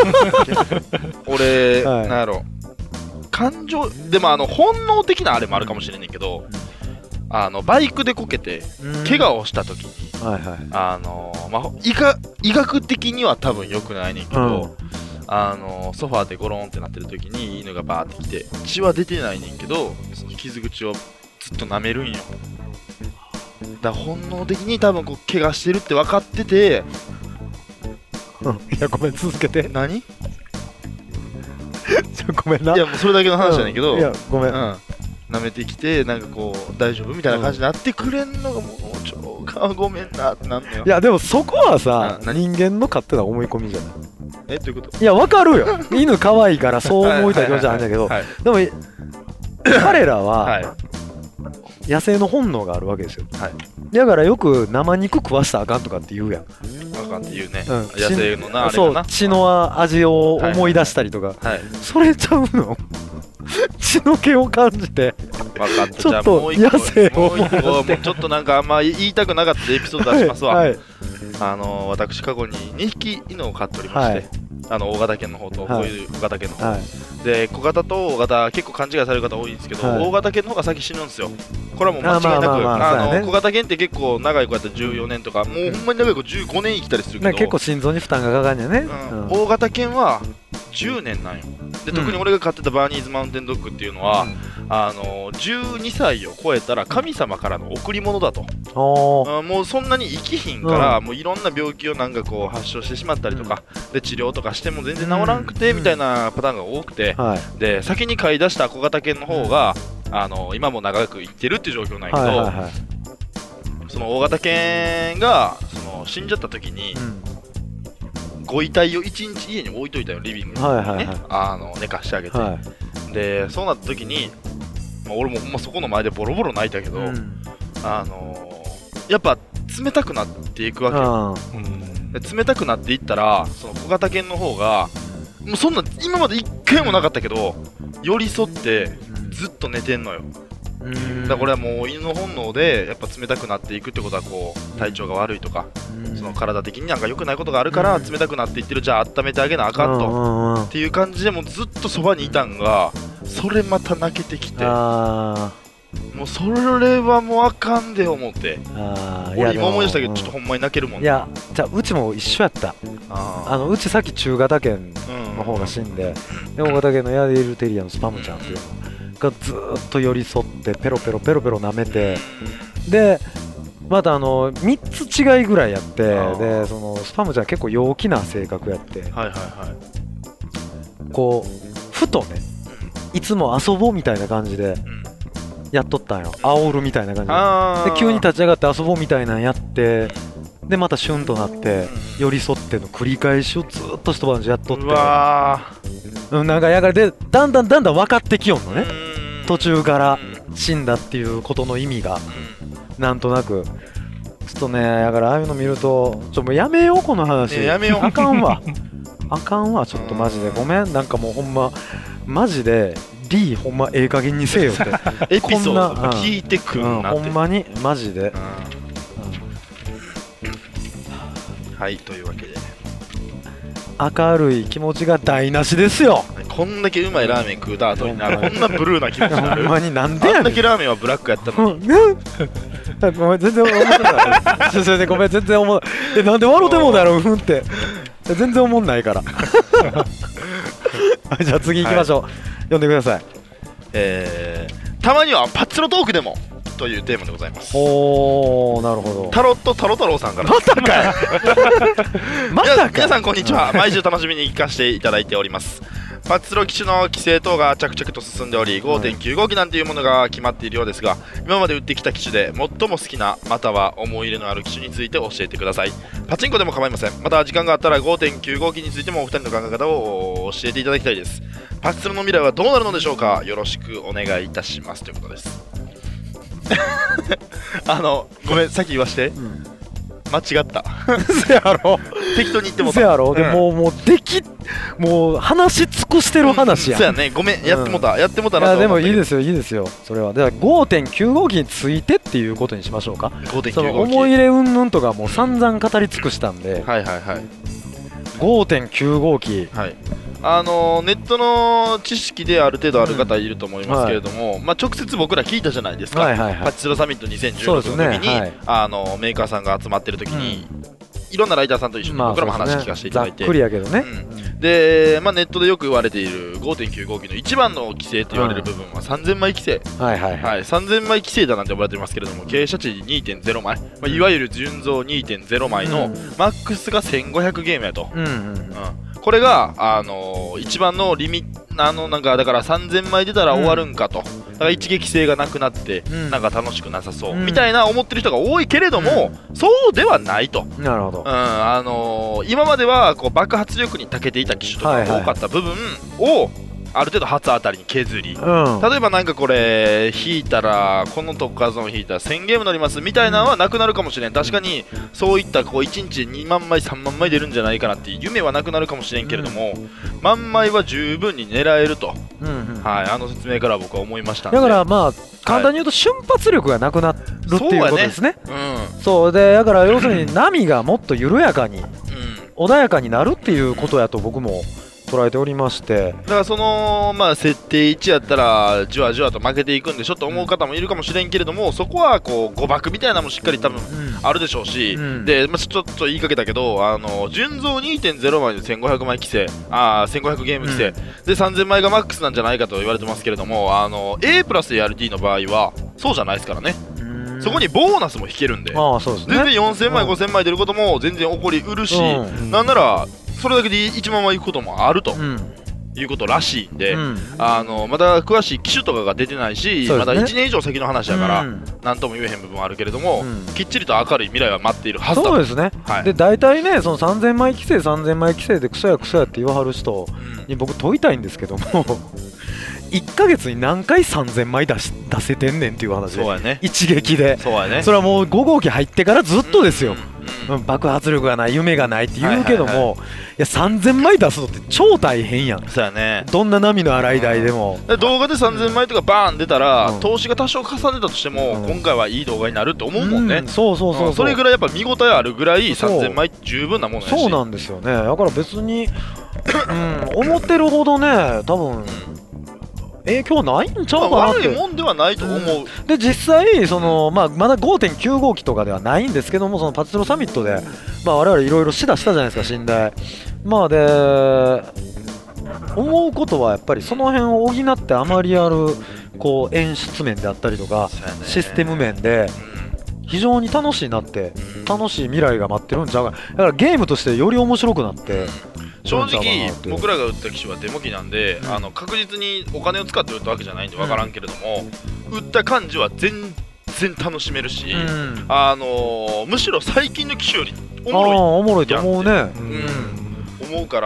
俺なんやろ、感情でも本能的なあれもあるかもしれんねんけど、バイクでこけて怪我をした時に、医学的には多分良くないねんけど、ソファーでゴロンってなってる時に犬がバーってきて血は出てないねんけど、その傷口をずっと舐めるんよ。だから本能的に多分こう怪我してるって分かってて、 いやごめん続けて。 何ごめんな。 いやもうそれだけの話じゃないけど、 いやごめん、 舐めてきてなんかこう大丈夫みたいな感じになってくれんのがもうごめんなってなんのよ。 いやでもそこはさ、人間の勝手な思い込みじゃない。 どういうこと？ いや分かるよ犬可愛いからそう思いたい気持ちはあるんだけど、でも彼らは野生の本能があるわけですよ。だからよく生肉食わしたらあかんとかって言うやん。 あかんって言うね、野生のなあれそう血の味を思い出したりとか、それちゃうの血の気を感じてちょっと野生を思い出して、 ちょっとなんかあんま言いたくなかったエピソード出しますわ。私過去に2匹犬を飼っておりまして、大型犬の方とこういう小型犬の方、で小型と大型結構勘違いされる方多いんですけど、大型犬の方が先死ぬんですよ。これはもう間違いなく小型犬って結構長い子やったら14年とか、もうほんまに長い子15年生きたりするけど、 結構心臓に負担がかかるんやね。 大型犬は10年なんよ。で特に俺が飼ってたバーニーズマウンテンドッグっていうのは、12歳を超えたら神様からの贈り物だと。もうそんなに生きひんから、もういろんな病気をなんかこう発症してしまったりとか、で治療とかしても全然治らんくてみたいなパターンが多くて、で先に飼い出した小型犬の方が今も長く生きてるっていう状況なんやけど、その大型犬が死んじゃった時に、ご遺体を1日家に置いといたよ、リビングにね、寝かしてあげて、でそうなった時に、俺もほんまそこの前でボロボロ泣いたけど、やっぱ冷たくなっていくわけよ。冷たくなっていったらその小型犬の方がもうそんな今まで一回もなかったけど寄り添ってずっと寝てんのよ。だからこれはもう犬の本能でやっぱ冷たくなっていくってことはこう体調が悪いとか、その体的になんか良くないことがあるから冷たくなっていってる、じゃあ温めてあげなあかんとっていう感じでもうずっとそばにいたんが、それまた泣けてきて、もうそれはもうあかんで思って、俺今思い出したけどちょっとほんまに泣けるもん。 いやじゃあうちも一緒やった。うちさっき中型犬の方が死んで、大型犬のヤディルテリアのスパムちゃんっていうのがずっと寄り添ってペロペロ舐めて、でまた3つ違いぐらいやって、でそのスパムちゃん結構陽気な性格やって、こうふとねいつも遊ぼうみたいな感じでやっとったんよ。煽るみたいな感じで急に立ち上がって遊ぼうみたいなんやって、でまたシュンとなって寄り添っての繰り返しをずっと一晩中やっとって、なんかやがらでだんだん分かってきよんのね、途中から死んだっていうことの意味がなんとなく。ちょっとねだからああいうの見るともうやめようこの話、 やめようあかんわちょっとマジでごめん、なんかもうほんまマジでリーほんまええ加減にせえよってエピソード聞いてくんなって、 ほんまにマジで、 はい、というわけで明るい気持ちが台無しですよ。 こんだけうまいラーメン食うた後にな、こんなブルーな気持ちになる。 ほんまになんでやねん。 あんだけラーメンはブラックやったのに。 ごめん、全然思ってない。それでごめん、全然思う。なんで笑うてもうだろう、ふんって。全然思んないから。じゃあ次行きましょう。読んでください。 たまにはパッツロトークでもというテーマでございます。 おー、なるほど。 タロット太郎さんから。 またかいまたかい。 皆さんこんにちは。毎週楽しみに聞かせていただいております。パッツロ機種の規制等が着々と進んでおり 5.95 機なんていうものが決まっているようですが、今まで売ってきた機種で最も好きなまたは思い入れのある機種について教えてください。パチンコでも構いません。また時間があったら 5.95 機についてもお二人の考え方を教えていただきたいです。パッツロの未来はどうなるのでしょうか。よろしくお願いいたしますということです。ごめん、さっき言わして、間違った。 せやろ。 適当に言ってもせやろ。でももう話し尽くしてる話や。 そうやね。ごめん、やってもたなと思った。 でもいいですよ、いいですよ。それはだから 5.95 機についてっていうことにしましょうか。その思い入れ云々とかもう散々語り尽くしたんで。 はいはいはい。 5.95 機。 はい。ネットの知識である程度ある方いると思いますけれども、直接僕ら聞いたじゃないですか。パッチロサミット2016の時に、メーカーさんが集まってる時に、いろんなライターさんと一緒に僕らも話聞かせていただいて、 ざっくりやけどね。 で、ネットでよく言われている 5.95 機の一番の規制と言われる部分は3000枚規制。3000枚規制だなんて呼ばれていますけれども、傾斜値 2.0 枚、いわゆる純増 2.0 枚のマックスが1500ゲームやと。これが、一番のリミなんかだから3000枚出たら終わるんかと、だから一撃性がなくなって、なんか楽しくなさそう、みたいな思ってる人が多いけれども、そうではないと。 なるほど。 今まではこう爆発力に長けていた機種とかが多かった部分を、ある程度初当たりに削り、例えばなんかこれ引いたらこの特化ゾーン引いたら1000ゲーム乗りますみたいなのはなくなるかもしれん。確かにそういったこう1日2万枚3万枚出るんじゃないかなっていう夢はなくなるかもしれんけれども、万枚は十分に狙えると、説明から僕は思いましたんで。 だから簡単に言うと瞬発力がなくなるっていうことですね。そうで、だから要するに波がもっと緩やかに穏やかになるっていうことやと僕も捉えておりまして、 だからその設定1やったらじわじわと負けていくんでしょと思う方もいるかもしれんけれども、そこはこう誤爆みたいなのもしっかり多分あるでしょうし、で、ちょっと言いかけたけど純増 2.0 枚で1500枚規制1500ゲーム規制、で3000枚がマックスなんじゃないかと言われてますけれども、A プラス ART の場合はそうじゃないですからね。そこにボーナスも引けるんで、全然4000枚5000枚出ることも全然起こりうるし、なんならそれだけで1万枚いくこともあると、いうことらしいんで、まだ詳しい機種とかが出てないし、まだ1年以上先の話だから、なんとも言えへん部分はあるけれども、きっちりと明るい未来は待っているはずだと。 そうですね。で、大体ね、その3000枚規制3000枚規制でクソやクソやって言わはる人に僕問いたいんですけども1ヶ月に何回3000枚出せてんねんっていう話で、一撃で。それはもう5号機入ってからずっとですよ。爆発力がない、夢がないって言うけども、いや3000枚出すのって超大変やん。 そうやね。 どんな波の洗い台でも。 動画で3000枚とかバーン出たら、投資が多少重ねたとしても、今回はいい動画になると思うもんね。それぐらいやっぱ見応えあるぐらい3000枚十分なものやし。 そうなんですよね。だから別に思ってるほどね、多分影響ないんちゃうかなって。 悪いもんではないと思う。 で実際その、まだ 5.95 機とかではないんですけども、そのパチスロサミットで、我々いろいろしたじゃないですか、信頼。で思うことはやっぱりその辺を補ってあまりあるこう演出面であったりとか、システム面で非常に楽しいなって、楽しい未来が待ってるんちゃうか。だからゲームとしてより面白くなって、 正直僕らが売った機種はデモ機なんで、確実にお金を使って売ったわけじゃないんで分からんけれども、売った感じは全然楽しめるし、むしろ最近の機種よりおもろいと思うね。 思うから、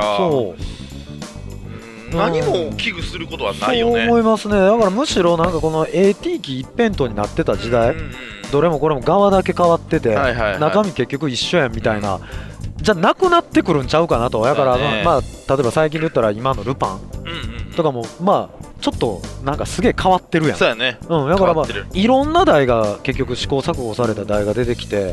何も危惧することはないよね。 そう思いますね。だからむしろなんかこの AT 機一辺倒になってた時代、どれもこれも側だけ変わってて、中身結局一緒やんみたいな、じゃなくなってくるんちゃうかなと。だから例えば最近で言ったら今のルパンとかもちょっとなんかすげえ変わってるやん。 そうやね。 だからいろんな台が結局試行錯誤された台が出てきて、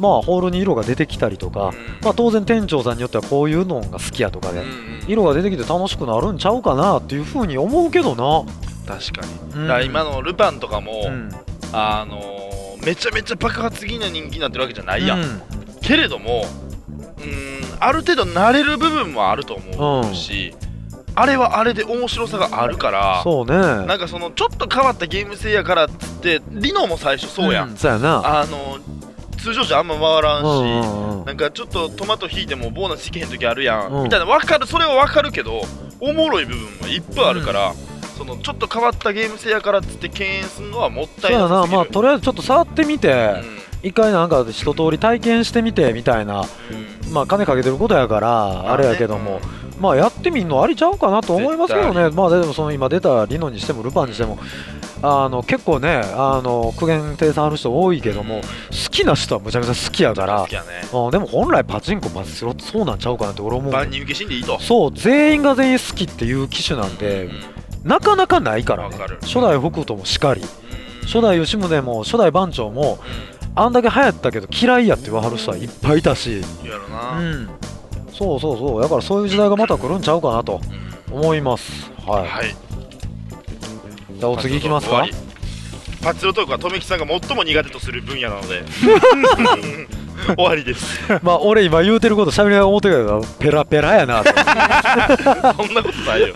まあホールに色が出てきたりとか、まあ当然店長さんによってはこういうのが好きやとかで、色が出てきて楽しくなるんちゃうかなっていうふうに思うけどな。 確かに、だから今のルパンとかも、めちゃめちゃ爆発的な人気になってるわけじゃないやん、けれどもある程度慣れる部分もあると思うし、あれはあれで面白さがあるから、 そうね、 なんかそのちょっと変わったゲーム性やからっつってリノも最初そうやん、 そうやな、 通常じゃあんま回らんし、なんかちょっとトマト引いてもボーナス引けへん時あるやん、みたいな、分かる、それは分かるけどおもろい部分もいっぱいあるから、そのちょっと変わったゲーム性やからっつって敬遠するのはもったいない。そうやな、 まあとりあえずちょっと触ってみて、一回なんか一通り体験してみてみたいな、まあ金かけてることやからあれやけども、まあやってみんのありちゃうかなと思いますけどね。まあでもその今出たリノにしてもルパンにしても結構ね苦言呈さんある人多いけども、好きな人はむちゃくちゃ好きやから、でも本来パチンコバスロってそうなんちゃうかなって俺思う。 万人受けしんでいいと。 そう、全員が全員好きっていう機種なんで、なかなかないからね。初代北斗もしかり、初代吉宗も初代番長もあんだけ流行ったけど嫌いやって言わはる人はいっぱいいたし、そうそうそう、だからそういう時代がまた来るんちゃうかなと思います。はい、じゃあお次いきますか。 パチロトークは富木さんが最も苦手とする分野なので終わりです。 まあ俺今言うてること喋りながら思ってるけどペラペラやなとそんなことないよ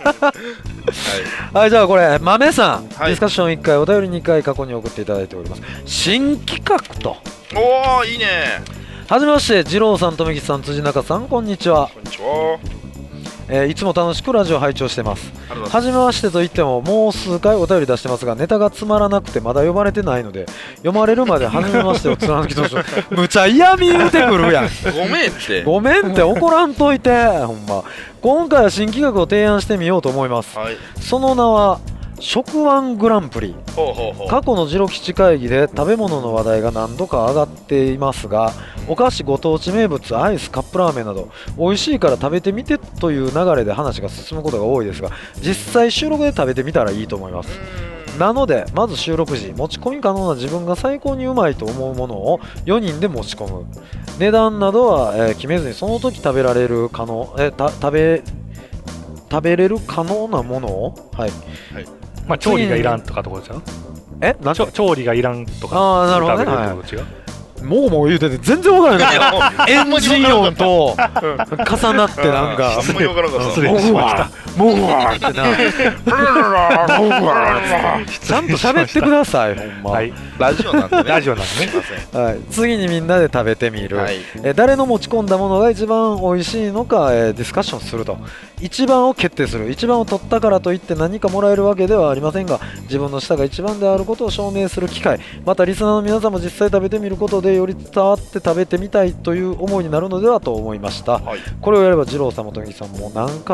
はい、じゃあこれ豆さん、ディスカッション1回お便り2回過去に送っていただいております。新企画と。 おー、いいね。 はじめまして、二郎さん、富木さん、辻中さん、こんにちは。 こんにちは。 いつも楽しくラジオ拝聴してます。はじめましてと言ってももう数回お便り出してますが、ネタがつまらなくてまだ読まれてないので、読まれるまではじめましてを貫き通しむちゃ嫌味言うてくるやんごめんってごめんって怒らんといてほんま。今回は新企画を提案してみようと思います、その名は食ワングランプリ。過去のジロ吉会議で食べ物の話題が何度か上がっていますが、お菓子、ご当地名物、アイス、カップラーメンなど美味しいから食べてみてという流れで話が進むことが多いですが、実際収録で食べてみたらいいと思います。なのでまず収録時、持ち込み可能な自分が最高にうまいと思うものを4人で持ち込む。値段などは、決めずにその時食べられる可能食べれる可能なものを、 まあ調理がいらんとかところですよ。調理がいらんとか。 ああ、なるほどね。もう言うてて全然わからないエンジン音と重なってなんかあんまりわからなかった。 もうわーってなちゃんと喋ってくださいほんま。 ラジオなんでね。 ラジオなんでね。次にみんなで食べてみる。誰の持ち込んだものが一番美味しいのかディスカッションすると。一番を決定する。一番を取ったからといって何かもらえるわけではありませんが、自分の舌が一番であることを証明する機会、またリスナーの皆さんも実際食べてみることでより伝わって食べてみたいという思いになるのではと思いました、これをやれば二郎さんも富木さんも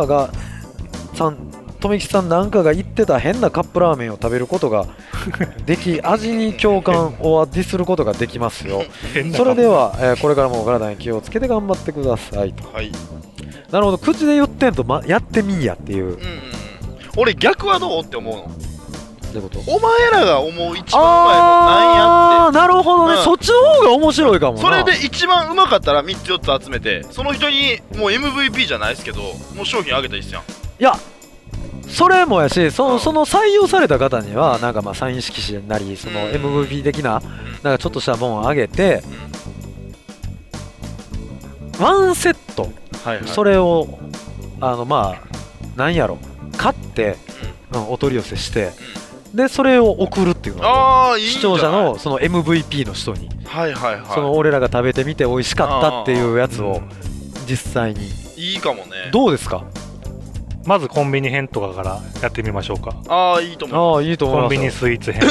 富木さんなんかが言ってた変なカップラーメンを食べることができ、味に共感をディスることができますよそれでは、これからもお体に気をつけて頑張ってくださいと。なるほど、口で言ってんと、やってみんやっていう、 俺逆はどうって思うの。 どういうこと？ お前らが思う一番うまいのなんやって。 なるほどね、そっちの方が面白いかもな。 それで一番うまかったら3つ4つ集めて、その人にもう MVP じゃないですけど、もう商品あげたらいいっすやん。 いやそれもやし、その採用された方にはなんかまあサイン色紙なり、その MVP 的ななんかちょっとしたもんをあげて、ワンセット、それをまあなんやろ買って、お取り寄せして、でそれを送るっていうのを視聴者のその MVP の人に、その俺らが食べてみて美味しかったっていうやつを実際に。 いいかもね。 どうですか？ まずコンビニ編とかからやってみましょうか。 いいと思う。 コンビニスイーツ編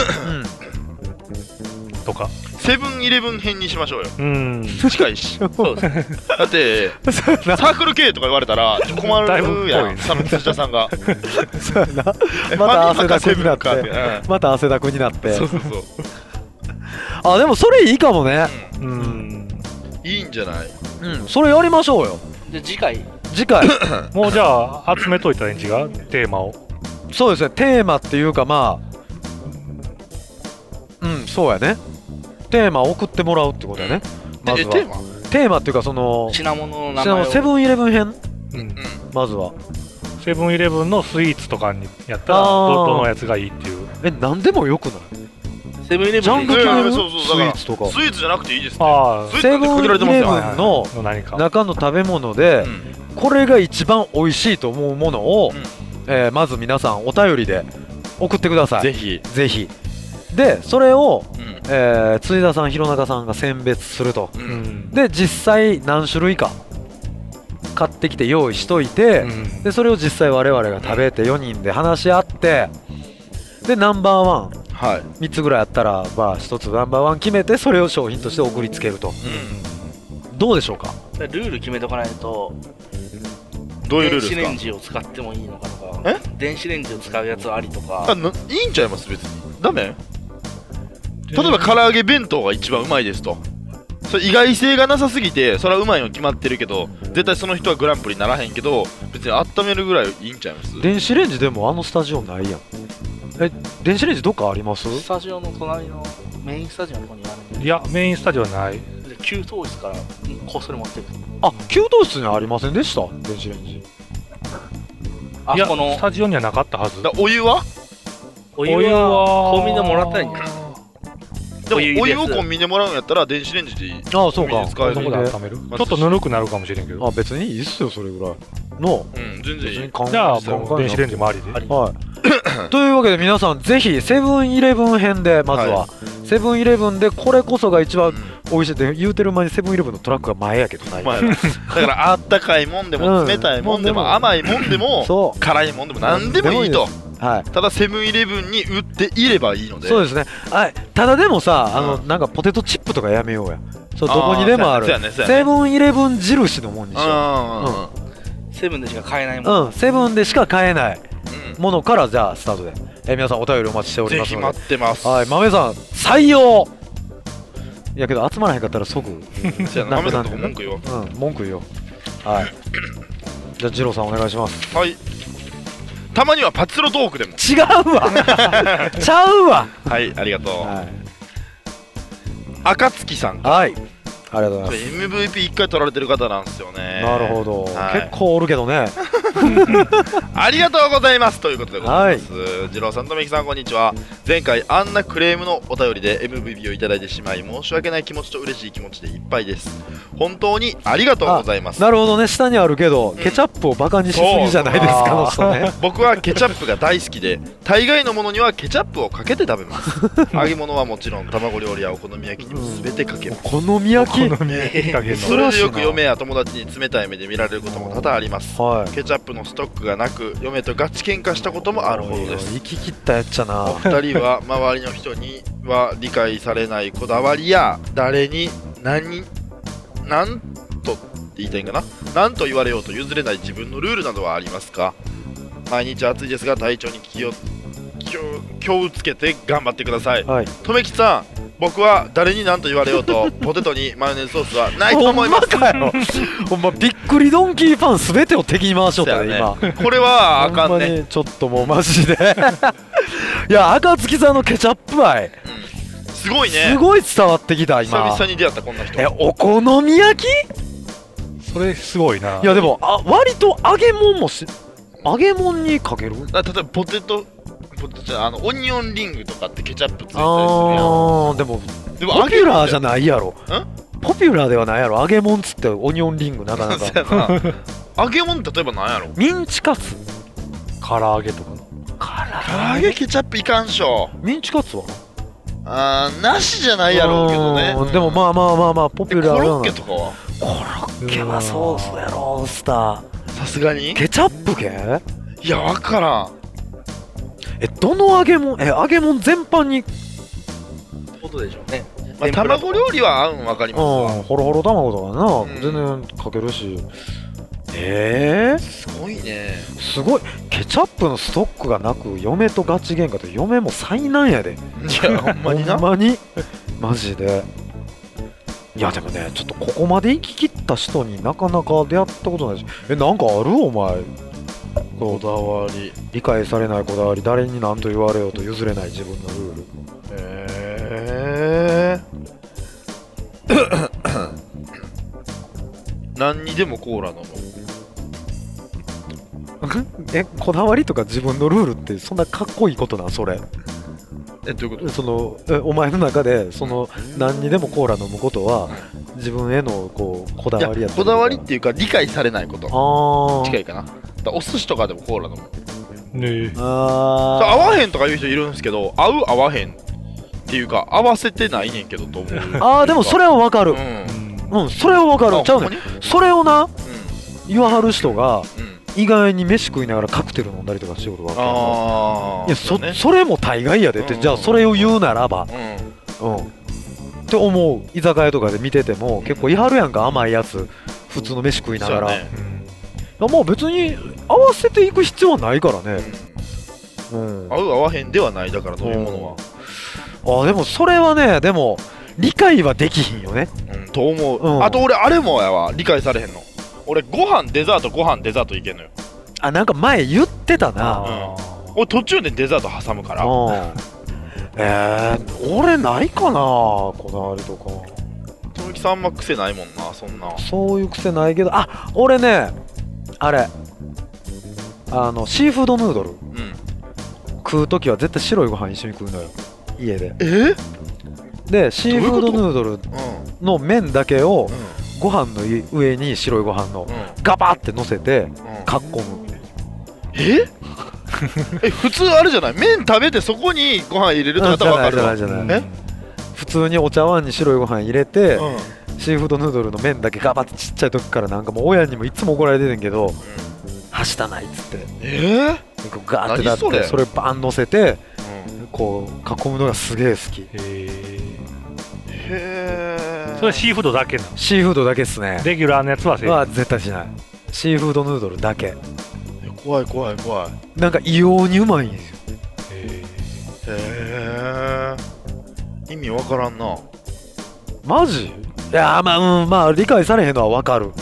とかセブンイレブン編にしましょうよ。近いし。そうです。だってサークル系とか言われたら困るやん、辻田さんが。 そうやな。また汗だくになって、また汗だくになって。 そうそうそう。でもそれいいかもね。 いいんじゃない？ それやりましょうよ。 で次回もうじゃあ集めといたらいいん違う？テーマを。 そうですね、テーマっていうかまあそうやね、テーマを送ってもらうってことやね。 まずはテーマっていうかその品物の名前をセブンイレブン編、まずはセブンイレブンのスイーツとかにやったらどのやつがいいっていう。 何でもよくない？ セブンイレブンジャンル決める？スイーツとかスイーツじゃなくていいですね。 セブンイレブンの中の食べ物でこれが一番美味しいと思うものをまず皆さんお便りで送ってください。 ぜひぜひ。でそれを辻田さん弘中さんが選別すると。で実際何種類か買ってきて用意しといて、でそれを実際我々が食べて4人で話し合って、でナンバーワン3つぐらいあったら1つナンバーワン決めてそれを商品として送りつけると。どうでしょうか？ ルール決めとかないと。 どういうルールですか？ 電子レンジを使ってもいいのかとか、電子レンジを使うやつはありとか。 いいんちゃいます？別にダメ？例えば唐揚げ弁当が一番うまいですと、それ意外性がなさすぎてそれはうまいの決まってるけど絶対その人はグランプリにならへんけど別に温めるぐらいいいんちゃいます？ 電子レンジでもスタジオないやん。電子レンジどっかあります？ スタジオの隣のメインスタジオのとこにあるんで。 いやメインスタジオはない。 給湯室からこっそり持ってる。 給湯室にありませんでした？電子レンジ。 いやスタジオにはなかったはず。 お湯はコンビニでもらったらいいんじゃない？ でもお湯をコンビニでもらうんやったら電子レンジでいい。 そうか。 そこで温める。ちょっとぬるくなるかもしれんけど。 別にいいっすよそれぐらいの。 全然いい。 じゃあもう電子レンジもありで。 というわけで皆さんぜひセブンイレブン編でまずはセブンイレブンでこれこそが一番美味しいって言うてる前にセブンイレブンのトラックが前やけどない。 だからあったかいもんでも冷たいもんでも甘いもんでも辛いもんでも何でもいいと。ただセブンイレブンに売っていればいいので。 そうですね。ただでもさなんかポテトチップとかやめようや。どこにでもあるセブンイレブン印のもんにしよう。セブンでしか買えないもの。セブンでしか買えないものからじゃあスタートで皆さんお便りお待ちしておりますので。 ぜひ待ってます。 豆さん採用。いやけど集まらへんかったら即豆さんとこ文句言おう。 文句言おう。じゃあ二郎さんお願いします。 はい。たまにはパチスロトークでも。 違うわちゃうわ。 はいありがとう。暁さん。 はいありがとうございます。 MVP1 回取られてる方なんですよね。 なるほど、結構おるけどねありがとうございますということでございます。二郎さんとめきさんこんにちは。前回あんなクレームのお便りで MVP をいただいてしまい申し訳ない気持ちと嬉しい気持ちでいっぱいです。本当にありがとうございます。 なるほどね。下にあるけど、ケチャップをバカにしすぎじゃないですかの人ね。 僕はケチャップが大好きで大概のものにはケチャップをかけて食べます。揚げ物はもちろん卵料理やお好み焼きにも全てかけます。 お好み焼きそれでよく嫁や友達に冷たい目で見られることも多々あります。ケチャップのストックがなく嫁とガチ喧嘩したこともあるほどです。 生き切ったやっちゃな。 お二人は周りの人には理解されないこだわりや誰に何と言いたいんかな、何と言われようと譲れない自分のルールなどはありますか？毎日暑いですが体調に気をつけて頑張ってください。とめきさん、僕は誰に何と言われようとポテトにマヨネーズソースはないと思います。 ほんまびっくりドンキーファンすべてを敵に回しよったね今。 これはあかんね。 ちょっともうマジでいや暁さんのケチャップ愛、 すごいね。 すごい伝わってきた今。 久々に出会ったこんな人。 お好み焼き？ それすごいな。 いやでも割と揚げ物も揚げ物にかける？ 例えばポテトオニオンリングとかってケチャップついたりするやん。でもポピュラーじゃないやろ。ポピュラーではないやろ。揚げ物っつってオニオンリングなかなか揚げ物例えばなんやろ。 ミンチカツ、 唐揚げとか。 唐揚げケチャップいかんしょ。 ミンチカツはなしじゃないやろうけどね。 でもまあポピュラー。 コロッケとかは？ コロッケはソースやろ。スターさすがにケチャップ系？ いや分からん。 どの揚げ物揚げ物全般にことでしょうね。 卵料理は合うん分かりますわ。 ホロホロ卵とかな、全然かけるし。 すごいね。 すごい。ケチャップのストックがなく嫁とガチ喧嘩で嫁も災難やで。 いやほんまにな。 ほんまにマジで。いやでもねちょっとここまで行き切った人になかなか出会ったことないし。なんかあるお前こだわり。 理解されないこだわり。誰に何と言われようと譲れない自分のルール。 何にでもコーラ飲む。 こだわりとか自分のルールってそんなかっこいいことなんそれ？ どういうこと？ そのお前の中でその何にでもコーラ飲むことは自分へのこだわりやったりとか。 こだわりっていうか理解されないこと。近いかな。お寿司とかでもコーラ飲む。 ねえ。 合わへんとか言う人いるんですけど、合わへんっていうか合わせてないねんけどと思う。 でもそれはわかる。それはわかる。ちゃうねん。それをな言わはる人が意外に飯食いながらカクテル飲んだりとかしておるわけ。いやそれも大概やでって。じゃあそれを言うならばって思う。居酒屋とかで見てても結構いはるやんか、甘いやつ普通の飯食いながら。もう別に合わせていく必要はないからね。 合わへんではない。だからどういうものは。 でもそれはね、でも理解はできひんよね。 と思う。あと俺あれもやわ、理解されへんの。俺ご飯デザートいけんのよ。 なんか前言ってたな。 俺途中でデザート挟むから。 俺ないかな、こだわりとか。 鈴木さんあんま癖ないもんな、そんな。 そういう癖ないけど、俺ね、あれシーフードヌードル食うときは絶対白いご飯一緒に食うのよ、家で。でシーフードヌードルの麺だけをご飯の上に白いご飯のガバって乗せてかっこむ。 普通あれじゃない？麺食べてそこにご飯入れるって方は分かるわ。 じゃない普通にお茶碗に白いご飯入れて、シーフードヌードルの麺だけガバってちっちゃい時からなんかもう親にもいつも怒られてるんけど、はしたないっつってガーってなってそれバン乗せてこう囲むのがすげえ好き。 それシーフードだけなの？ シーフードだけっすね。 レギュラーのやつは絶対しない。シーフードヌードルだけ。 怖い。 なんか異様にうまいんですよ。 意味わからんな。 マジ？いやまあ理解されへんのはわかる。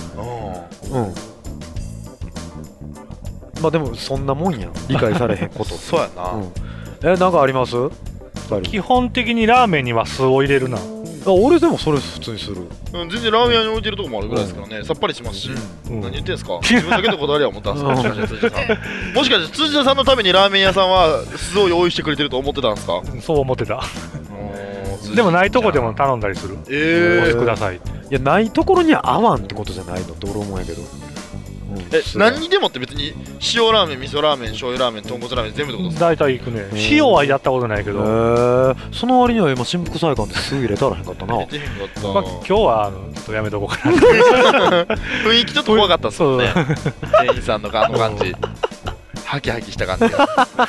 まあでもそんなもんやん、理解されへんこと。 そうやな。 なんかあります？ 基本的にラーメンには酢を入れるな。 俺でもそれ普通にする。 全然ラーメン屋に置いてるとこもあるぐらいですからね。さっぱりしますし。何言ってんすか？自分だけのこだわりは思ったんですか？もしかして辻田さんのためにラーメン屋さんは酢を用意してくれてると思ってたんですか？ そう思ってた。でもないとこでも頼んだりする。お酢ください。いやないところには合わんってことじゃないのって俺思うんやけど。 何にでもって別に塩ラーメン、味噌ラーメン、醤油ラーメン、豚骨ラーメン全部ってことですか？ 大体いくね。塩はやったことないけど。 その割には今新福菜館で酢入れたらへんかったな。 入れてへんかった。 今日はちょっとやめとこうかな。 雰囲気ちょっと怖かったっすもんね。店員さんのあの感じ。ハキハキした感じ。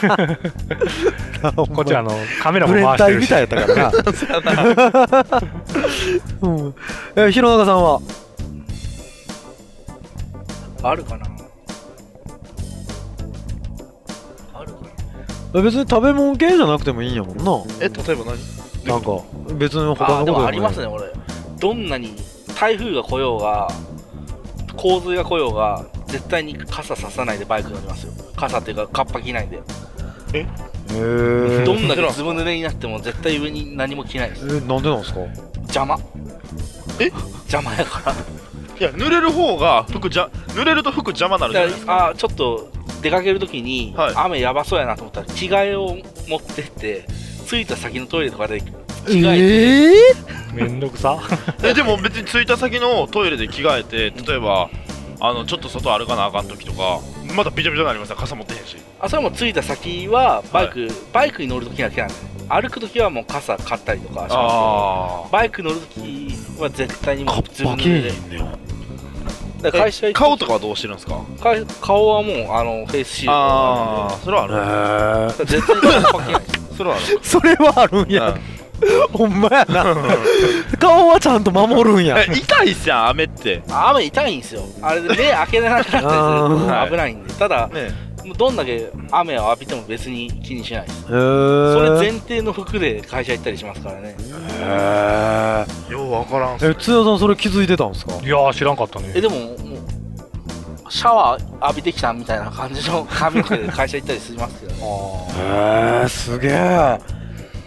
こっちカメラも回してるし。 ブレンタイみたいやったからな。弘中さんはあるかな。 別に食べ物系じゃなくてもいいんやもんな。 例えば何？ なんか別に他のことでもありますね。俺どんなに台風が来ようが洪水が来ようが絶対に傘ささないでバイク乗りますよ。傘っていうかカッパ着ないで。どんなにずぶ濡れになっても絶対上に何も着ないです。 なんでなんですか？ 邪魔。邪魔やから。 いや濡れる方が濡れると服邪魔になるじゃないですか。 ちょっと出かけるときに、雨やばそうやなと思ったら着替えを持ってって着いた先のトイレとかで着替えて、 めんどくさ。 でも別に着いた先のトイレで着替えて、例えばちょっと外歩かなあかん時とかまたビチャビチャになりますよ。傘持ってへんし。 それも着いた先はバイクに乗るときだけなんで、歩くときはもう傘買ったりとかしますけど、バイク乗るときは絶対にもう自分で。会社顔とかはどうしてるんですか？ 顔はもうフェイスシールドなんで。 それはある。 絶対にカッパ着ない。 それはある。 それはあるんや。ほんまやな。顔はちゃんと守るんや。 痛いっすやん、雨って。 雨痛いんすよ。あれで目開けなくなったりすると危ないんで。ただどんだけ雨を浴びても別に気にしないです。それ前提の服で会社行ったりしますからね。 ようわからん。 津田さんそれ気づいてたんですか？ いやー知らんかったね。 でももうシャワー浴びてきたみたいな感じの髪の毛で会社行ったりしますけどね。 すげえ。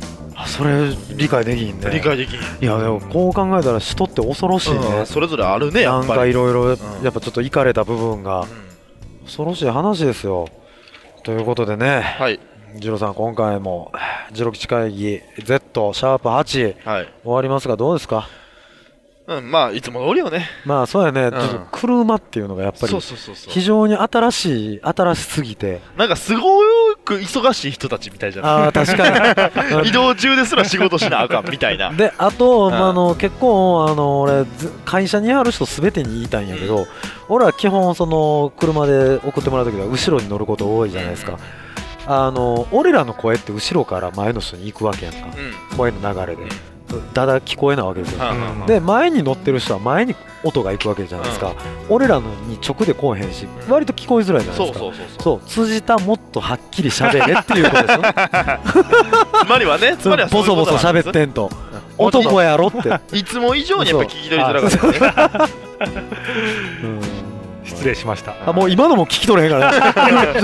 それ理解できんね。 理解できん。 いやでもこう考えたら人って恐ろしいね。 それぞれあるね、やっぱり。 なんかいろいろやっぱちょっとイかれた部分が恐ろしい話ですよ。ということでね、 はい、 ジローさん今回もジロ吉会議 Z#8、終わりますがどうですか？ まあいつも通りよね。 まあそうやね、車っていうのがやっぱり非常に新しすぎて、 なんかすごく忙しい人たちみたいじゃない？ ああ確かに移動中ですら仕事しなあかんみたいな。 であと、結構俺会社にある人すべてに言いたいんやけど、俺は基本その車で送ってもらうときは後ろに乗ること多いじゃないですか。俺らの声って後ろから前の人に行くわけやんか、声の流れで。だだ聞こえないわけですよ。で前に乗ってる人は前に音が行くわけじゃないですか。俺らのに直でこうへんし、割と聞こえづらいじゃないですか。そう辻田もっとはっきり喋れっていうことですよね。 つまりはね、 ボソボソ喋ってんと男やろっていつも以上にやっぱ聞き取りづらかったね。 失礼しました。 もう今のも聞き取れへんからね。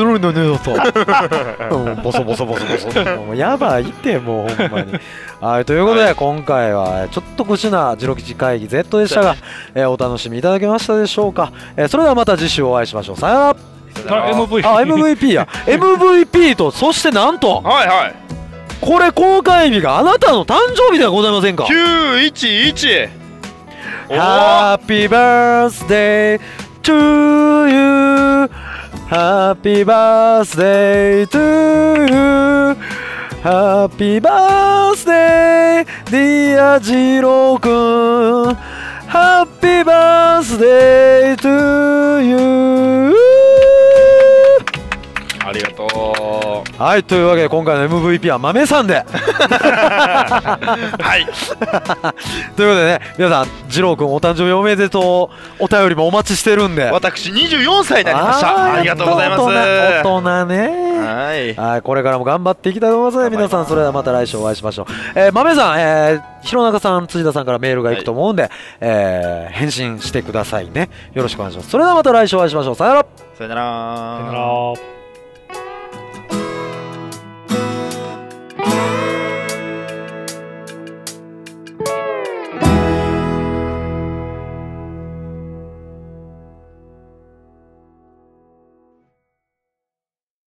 ボソボソボソボソ。もうやばいってもうほんまに。はい、ということで今回はちょっと特殊なジロ吉会議 Z でしたが、お楽しみいただけましたでしょうか。それではまた次週お会いしましょう。さよなら。MVP や MVP と、そしてなんとこれ公開日があなたの誕生日ではございませんか。 911 Happy birthday to you, Happy birthday to you, Happy birthday dear ジローくん、 Happy birthday to you。 ありがとう。 はい、というわけで今回の MVP は豆さんではいということでね、皆さんジローくんお誕生日おめでとう、お便りもお待ちしてるんで。 私24歳になりました。ありがとうございます。 大人ね。はい、これからも頑張っていきたいと思いますので、皆さんそれではまた来週お会いしましょう。豆さん、弘中さん、辻田さんからメールがいくと思うんで、返信してくださいね。よろしくお願いします。それではまた来週お会いしましょう。さよなら。 さよなら。 さよなら。